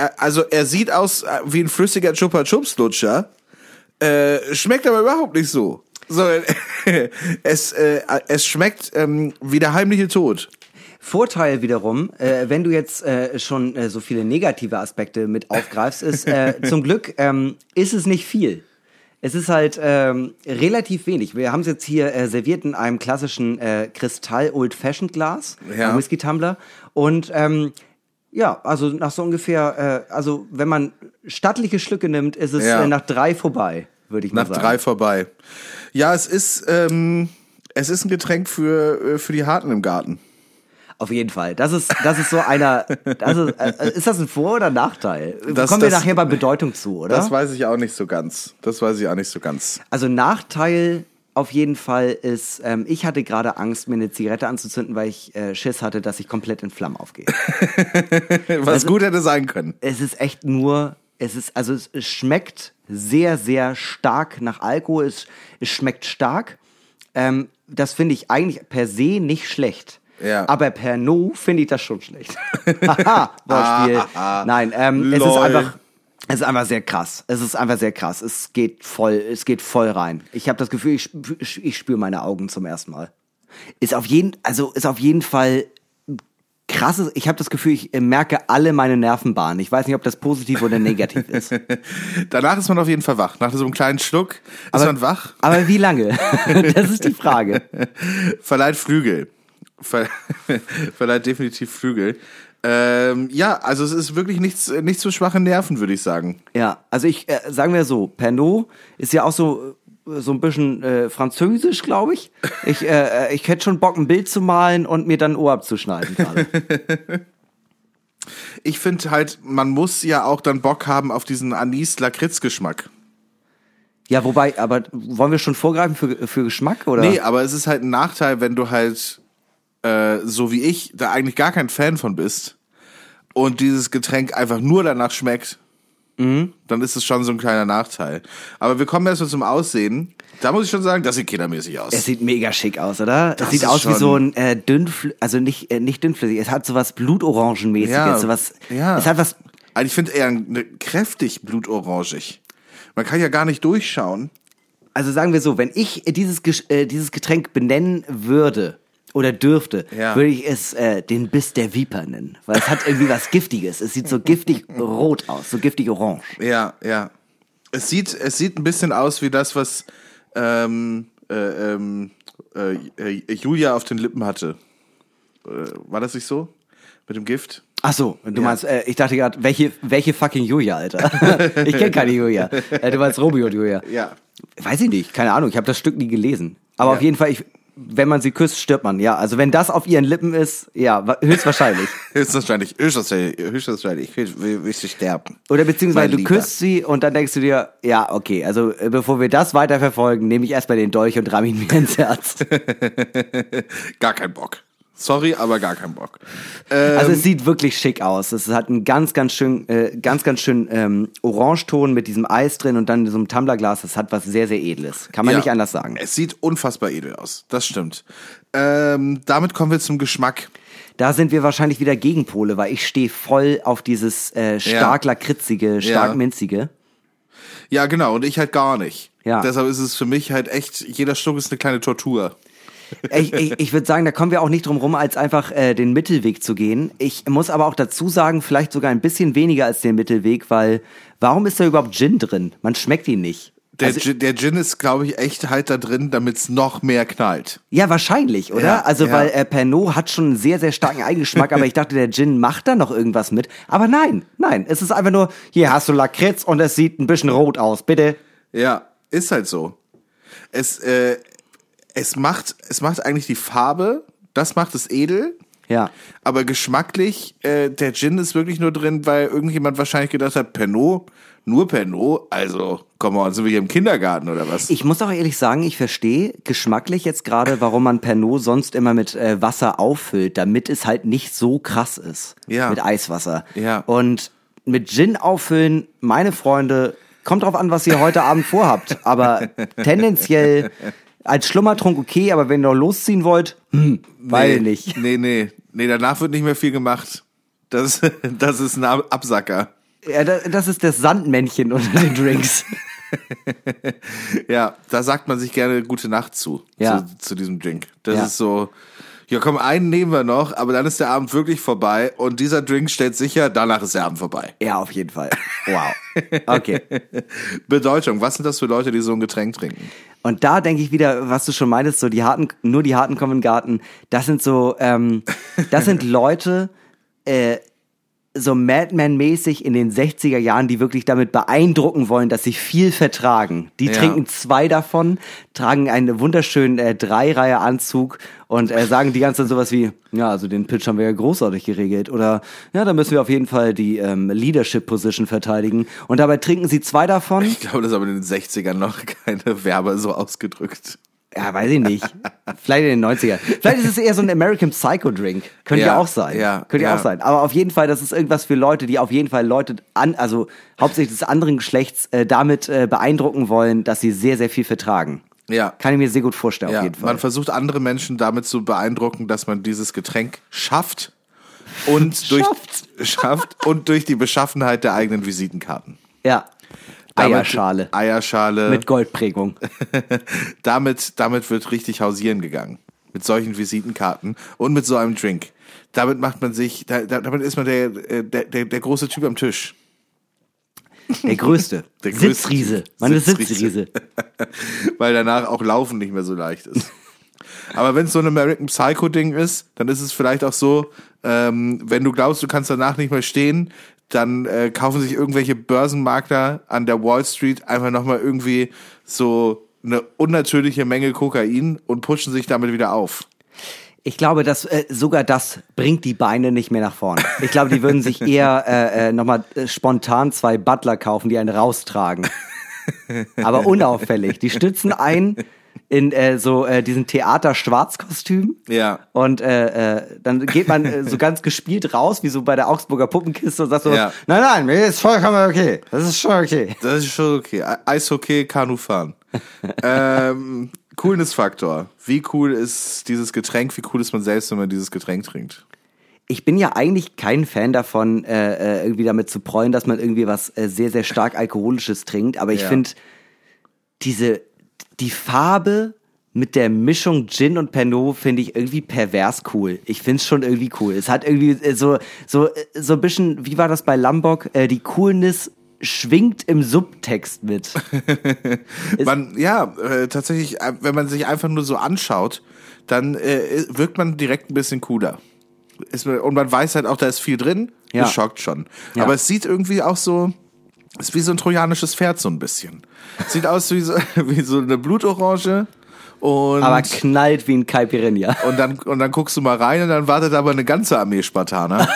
aus wie ein flüssiger Chupa-Chups-Lutscher, schmeckt aber überhaupt nicht so. Es schmeckt wie der heimliche Tod. Vorteil wiederum, wenn du jetzt schon so viele negative Aspekte mit aufgreifst, ist zum Glück ist es nicht viel. Es ist halt relativ wenig. Wir haben es jetzt hier serviert in einem klassischen Kristall Old Fashioned Glas, Whisky Tumbler. Und ja, also nach so ungefähr, also wenn man stattliche Schlücke nimmt, ist es nach 3 vorbei, würde ich mal sagen. Nach 3 vorbei. Ja, es ist ein Getränk für die Harten im Garten. Auf jeden Fall. Das ist so einer. Ist das ein Vor- oder Nachteil? Kommen wir nachher bei Bedeutung zu, oder? Das weiß ich auch nicht so ganz. Also Nachteil auf jeden Fall ist, ich hatte gerade Angst, mir eine Zigarette anzuzünden, weil ich Schiss hatte, dass ich komplett in Flammen aufgehe. Was gut hätte sein können. Es ist echt nur, es schmeckt sehr, sehr stark nach Alkohol. Es schmeckt stark. Das finde ich eigentlich per se nicht schlecht. Ja. Aber Pernod finde ich das schon schlecht. Haha, Wortspiel. Nein, es ist einfach sehr krass. Es geht voll rein. Ich habe das Gefühl, ich spüre meine Augen zum ersten Mal. Ist auf jeden Fall krasses. Ich habe das Gefühl, ich merke alle meine Nervenbahnen. Ich weiß nicht, ob das positiv oder negativ ist. Danach ist man auf jeden Fall wach. Nach so einem kleinen Schluck ist man wach. Aber wie lange? Das ist die Frage. Verleiht Flügel. Verleiht definitiv Flügel. Ja, also es ist wirklich nichts für schwache Nerven, würde ich sagen. Ja, also sagen wir so, Pernod ist ja auch so ein bisschen französisch, glaube ich. Ich hätte schon Bock, ein Bild zu malen und mir dann ein Ohr abzuschneiden gerade. Ich finde halt, man muss ja auch dann Bock haben auf diesen Anis-Lakritz-Geschmack. Ja, wobei, aber wollen wir schon vorgreifen für Geschmack, oder? Nee, aber es ist halt ein Nachteil, wenn du halt so wie ich, da eigentlich gar kein Fan von bist und dieses Getränk einfach nur danach schmeckt, dann ist es schon so ein kleiner Nachteil. Aber wir kommen erstmal zum Aussehen. Da muss ich schon sagen, das sieht kindermäßig aus. Es sieht mega schick aus, oder? Das es sieht aus wie so ein nicht dünnflüssig, es hat sowas Blutorangenmäßiges, ja. Es hat was. Also ich finde eher kräftig blutorangig. Man kann ja gar nicht durchschauen. Also sagen wir so, wenn ich dieses Getränk benennen würde, oder dürfte, Ja. würde ich es den Biss der Viper nennen. Weil es hat irgendwie was Giftiges. Es sieht so giftig rot aus, so giftig orange. Ja. Es sieht ein bisschen aus wie das, was Julia auf den Lippen hatte. War das nicht so? Mit dem Gift? Ach so, du meinst, ich dachte gerade, welche fucking Julia, Alter? Ich kenne keine Julia. Du meinst Romeo und Julia. Ja. Weiß ich nicht, keine Ahnung, ich habe das Stück nie gelesen. Aber auf jeden Fall, wenn man sie küsst, stirbt man. Ja, also wenn das auf ihren Lippen ist, ja, höchstwahrscheinlich. Höchstwahrscheinlich. Ich will sie sterben. Oder beziehungsweise Mein du Lieber. küsst sie und dann denkst du dir, ja, okay, also bevor wir das weiterverfolgen, nehme ich erstmal den Dolch und ramm ihn mir ins Herz. Gar kein Bock. Sorry, aber gar kein Bock. Also es sieht wirklich schick aus. Es hat einen ganz schön Orangeton mit diesem Eis drin und dann in so einem Tumblerglas. Das hat was sehr, sehr Edles. Kann man nicht anders sagen. Es sieht unfassbar edel aus. Das stimmt. Damit kommen wir zum Geschmack. Da sind wir wahrscheinlich wieder Gegenpole, weil ich stehe voll auf dieses stark lakritzige, stark minzige. Ja, genau. Und ich halt gar nicht. Ja. Deshalb ist es für mich halt echt, jeder Schluck ist eine kleine Tortur. Ich würde sagen, da kommen wir auch nicht drum rum, als einfach den Mittelweg zu gehen. Ich muss aber auch dazu sagen, vielleicht sogar ein bisschen weniger als den Mittelweg, weil warum ist da überhaupt Gin drin? Man schmeckt ihn nicht. Der Gin ist, glaube ich, echt halt da drin, damit es noch mehr knallt. Ja, wahrscheinlich, oder? Ja, also, ja. weil Pernod hat schon einen sehr, sehr starken Eigengeschmack, aber ich dachte, der Gin macht da noch irgendwas mit. Aber nein, es ist einfach nur, hier hast du Lakritz und es sieht ein bisschen rot aus, bitte. Ja, ist halt so. Es macht eigentlich die Farbe, das macht es edel. Ja. Aber geschmacklich, der Gin ist wirklich nur drin, weil irgendjemand wahrscheinlich gedacht hat, Pernod, nur Pernod, also, komm on, sind wir hier im Kindergarten oder was? Ich muss auch ehrlich sagen, ich verstehe geschmacklich jetzt gerade, warum man Pernod sonst immer mit Wasser auffüllt, damit es halt nicht so krass ist. Ja. Mit Eiswasser. Ja. Und mit Gin auffüllen, meine Freunde, kommt drauf an, was ihr heute Abend vorhabt, aber tendenziell als Schlummertrunk okay, aber wenn ihr noch losziehen wollt, weil nicht. Nee, danach wird nicht mehr viel gemacht. Das ist ein Absacker. Ja, das ist das Sandmännchen unter den Drinks. Ja, da sagt man sich gerne gute Nacht zu diesem Drink. Das ist so, ja komm, einen nehmen wir noch, aber dann ist der Abend wirklich vorbei und dieser Drink stellt sicher, danach ist der Abend vorbei. Ja, auf jeden Fall. Wow. Okay. Bedeutung, was sind das für Leute, die so ein Getränk trinken? Und da denke ich wieder, was du schon meintest, so die Harten kommen in den Garten. Das sind so, das sind Leute, so Madman-mäßig in den 60er Jahren, die wirklich damit beeindrucken wollen, dass sie viel vertragen. Die trinken 2 davon, tragen einen wunderschönen 3-Reihe-Anzug und sagen die ganze Zeit sowas wie, ja, also den Pitch haben wir ja großartig geregelt oder ja, da müssen wir auf jeden Fall die Leadership-Position verteidigen und dabei trinken sie 2 davon. Ich glaube, das ist aber in den 60ern noch keine Werber so ausgedrückt. Ja, weiß ich nicht. Vielleicht in den 90ern. Vielleicht ist es eher so ein American Psycho Drink. Könnte ja auch sein. Könnte ja auch sein. Aber auf jeden Fall, das ist irgendwas für Leute, die auf jeden Fall also hauptsächlich des anderen Geschlechts, damit beeindrucken wollen, dass sie sehr, sehr viel vertragen. Ja. Kann ich mir sehr gut vorstellen, auf jeden Fall. Man versucht andere Menschen damit zu beeindrucken, dass man dieses Getränk schafft und durch die Beschaffenheit der eigenen Visitenkarten. Ja. Eierschale. Mit Goldprägung. Damit wird richtig hausieren gegangen. Mit solchen Visitenkarten und mit so einem Drink. Damit macht man sich, damit ist man der große Typ am Tisch. Der größte. Sitzriese. Man ist Sitzriese. Weil danach auch Laufen nicht mehr so leicht ist. Aber wenn es so ein American Psycho-Ding ist, dann ist es vielleicht auch so, wenn du glaubst, du kannst danach nicht mehr stehen, dann kaufen sich irgendwelche Börsenmakler an der Wall Street einfach nochmal irgendwie so eine unnatürliche Menge Kokain und pushen sich damit wieder auf. Ich glaube, dass sogar das bringt die Beine nicht mehr nach vorne. Ich glaube, die würden sich eher nochmal spontan 2 Butler kaufen, die einen raustragen. Aber unauffällig. Die stützen ein in diesen Theater-Schwarzkostüm. Ja. Und dann geht man so ganz gespielt raus, wie so bei der Augsburger Puppenkiste und sagt so, nein, mir ist vollkommen okay. Das ist schon okay. Das ist schon okay. Eishockey, Kanu fahren. Coolness-Faktor. Wie cool ist dieses Getränk? Wie cool ist man selbst, wenn man dieses Getränk trinkt? Ich bin ja eigentlich kein Fan davon, irgendwie damit zu prollen, dass man irgendwie was sehr, sehr stark Alkoholisches trinkt. Aber ich finde, die Farbe mit der Mischung Gin und Pernod finde ich irgendwie pervers cool. Ich finde es schon irgendwie cool. Es hat irgendwie so ein bisschen, wie war das bei Lambok? Die Coolness schwingt im Subtext mit. Tatsächlich, wenn man sich einfach nur so anschaut, dann wirkt man direkt ein bisschen cooler. Und man weiß halt auch, da ist viel drin. Ja. Das schockt schon. Ja. Aber es sieht irgendwie auch so, ist wie so ein trojanisches Pferd so ein bisschen. Sieht aus wie so eine Blutorange. Aber knallt wie ein Caipirinha. Und dann guckst du mal rein und dann wartet aber eine ganze Armee Spartaner.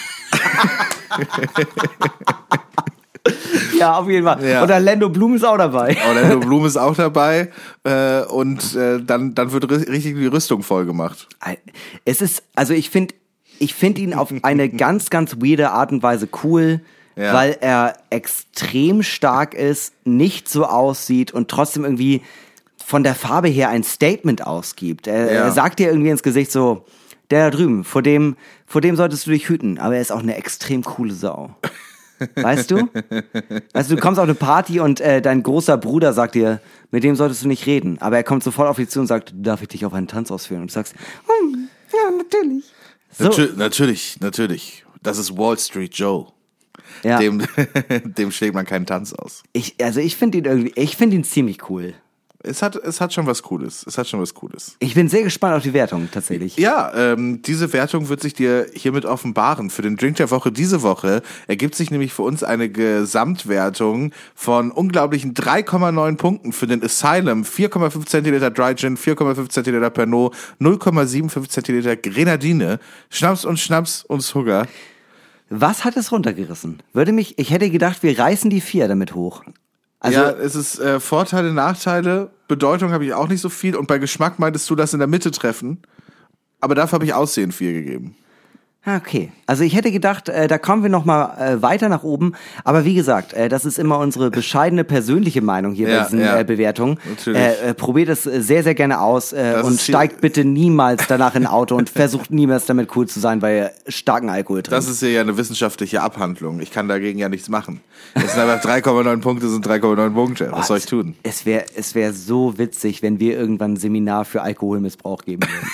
Ja, auf jeden Fall. Ja. Und Orlando Bloom ist auch dabei. Orlando Bloom ist auch dabei. Dann wird richtig die Rüstung voll gemacht. Es ist, also ich finde ihn auf eine ganz, ganz weirde Art und Weise cool, weil er extrem stark ist, nicht so aussieht und trotzdem irgendwie von der Farbe her ein Statement ausgibt. Er sagt dir irgendwie ins Gesicht so, der da drüben, vor dem solltest du dich hüten, aber er ist auch eine extrem coole Sau. Weißt du? Du kommst auf eine Party und dein großer Bruder sagt dir, mit dem solltest du nicht reden. Aber er kommt sofort auf dich zu und sagt, darf ich dich auf einen Tanz ausführen? Und du sagst, ja, natürlich. So. Natürlich. Das ist Wall Street Joe. Ja. Dem schlägt man keinen Tanz aus. Ich finde ihn ziemlich cool. Es hat schon was Cooles. Ich bin sehr gespannt auf die Wertung, tatsächlich. Ja, diese Wertung wird sich dir hiermit offenbaren. Für den Drink der Woche diese Woche ergibt sich nämlich für uns eine Gesamtwertung von unglaublichen 3,9 Punkten für den Asylum, 4,5 Zentiliter Dry Gin, 4,5 Zentiliter Pernod, 0,75 Zentiliter Grenadine, Schnaps und Sugar. Was hat es runtergerissen? Ich hätte gedacht, wir reißen die 4 damit hoch. Also, ja, es ist Vorteile, Nachteile, Bedeutung habe ich auch nicht so viel und bei Geschmack meintest du das in der Mitte treffen, aber dafür habe ich Aussehen 4 gegeben. Okay, also ich hätte gedacht, da kommen wir nochmal weiter nach oben, aber wie gesagt, das ist immer unsere bescheidene persönliche Meinung hier bei diesen Bewertungen. Probiert es sehr, sehr gerne aus und steigt bitte niemals danach in ein Auto und versucht niemals damit cool zu sein, weil ihr starken Alkohol trinkt. Das ist ja eine wissenschaftliche Abhandlung, ich kann dagegen ja nichts machen. Es sind einfach 3,9 Punkte, sind 3,9 Punkte, was soll ich tun? Es wär so witzig, wenn wir irgendwann ein Seminar für Alkoholmissbrauch geben würden.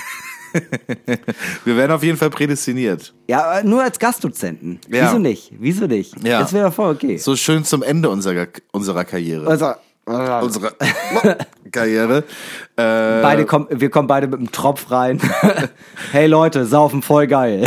Wir werden auf jeden Fall prädestiniert. Ja, nur als Gastdozenten. Ja. Wieso nicht? Ja. Das wäre voll okay. So schön zum Ende unserer Karriere. Unsere Karriere. Wir kommen beide mit einem Tropf rein. Hey Leute, saufen voll geil.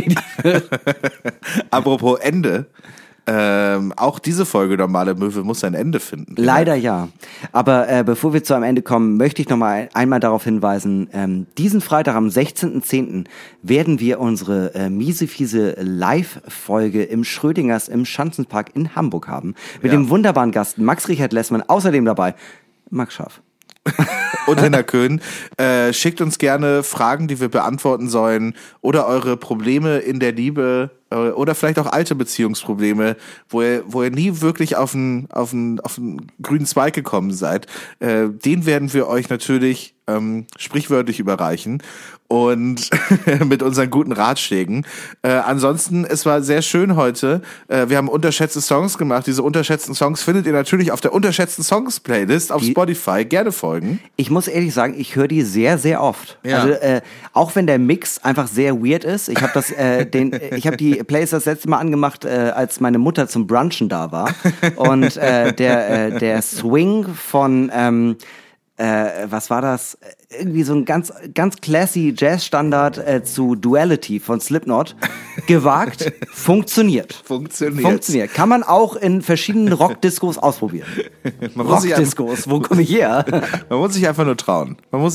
Apropos Ende. Auch diese Folge Normale Möwe muss ein Ende finden. Leider ja. Aber bevor wir zu einem Ende kommen, möchte ich noch mal einmal darauf hinweisen, diesen Freitag am 16.10. werden wir unsere miese-fiese Live-Folge im Schrödingers im Schanzenpark in Hamburg haben. Mit dem wunderbaren Gast Max Richard Lessmann, außerdem dabei Max Schaff. Und Hinner Köhn. Schickt uns gerne Fragen, die wir beantworten sollen oder eure Probleme in der Liebe oder vielleicht auch alte Beziehungsprobleme, wo ihr nie wirklich auf einen grünen Zweig gekommen seid. Den werden wir euch natürlich sprichwörtlich überreichen und mit unseren guten Ratschlägen. Ansonsten, es war sehr schön heute. Wir haben unterschätzte Songs gemacht. Diese unterschätzten Songs findet ihr natürlich auf der unterschätzten Songs Playlist auf Spotify. Gerne folgen. Ich muss ehrlich sagen, ich höre die sehr, sehr oft. Ja. Also auch wenn der Mix einfach sehr weird ist. Ich habe die Playlist das letzte Mal angemacht, als meine Mutter zum Brunchen da war. Und der Swing von was war das? Irgendwie so ein ganz, ganz classy Jazz-Standard zu Duality von Slipknot. Gewagt, funktioniert. Kann man auch in verschiedenen Rockdiscos ausprobieren. Rockdiscos, wo komme ich her? Man muss sich einfach nur trauen.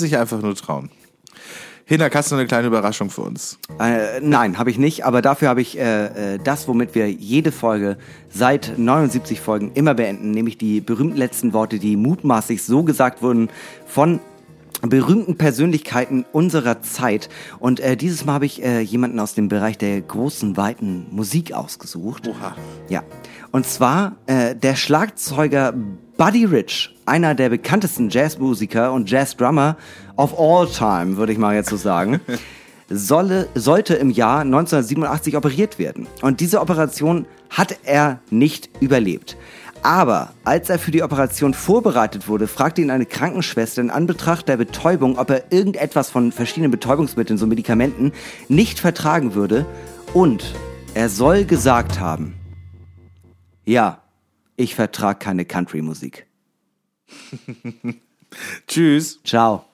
Hinak, hast du eine kleine Überraschung für uns? Nein, habe ich nicht, aber dafür habe ich das, womit wir jede Folge seit 79 Folgen immer beenden, nämlich die berühmten letzten Worte, die mutmaßlich so gesagt wurden von berühmten Persönlichkeiten unserer Zeit. Und dieses Mal habe ich jemanden aus dem Bereich der großen, weiten Musik ausgesucht. Oha. Ja, und zwar der Schlagzeuger Buddy Rich, einer der bekanntesten Jazzmusiker und Jazzdrummer of all time, würde ich mal jetzt so sagen, sollte im Jahr 1987 operiert werden. Und diese Operation hat er nicht überlebt. Aber als er für die Operation vorbereitet wurde, fragte ihn eine Krankenschwester in Anbetracht der Betäubung, ob er irgendetwas von verschiedenen Betäubungsmitteln, so Medikamenten, nicht vertragen würde. Und er soll gesagt haben, ja, ich vertrage keine Country-Musik. Tschüss. Ciao.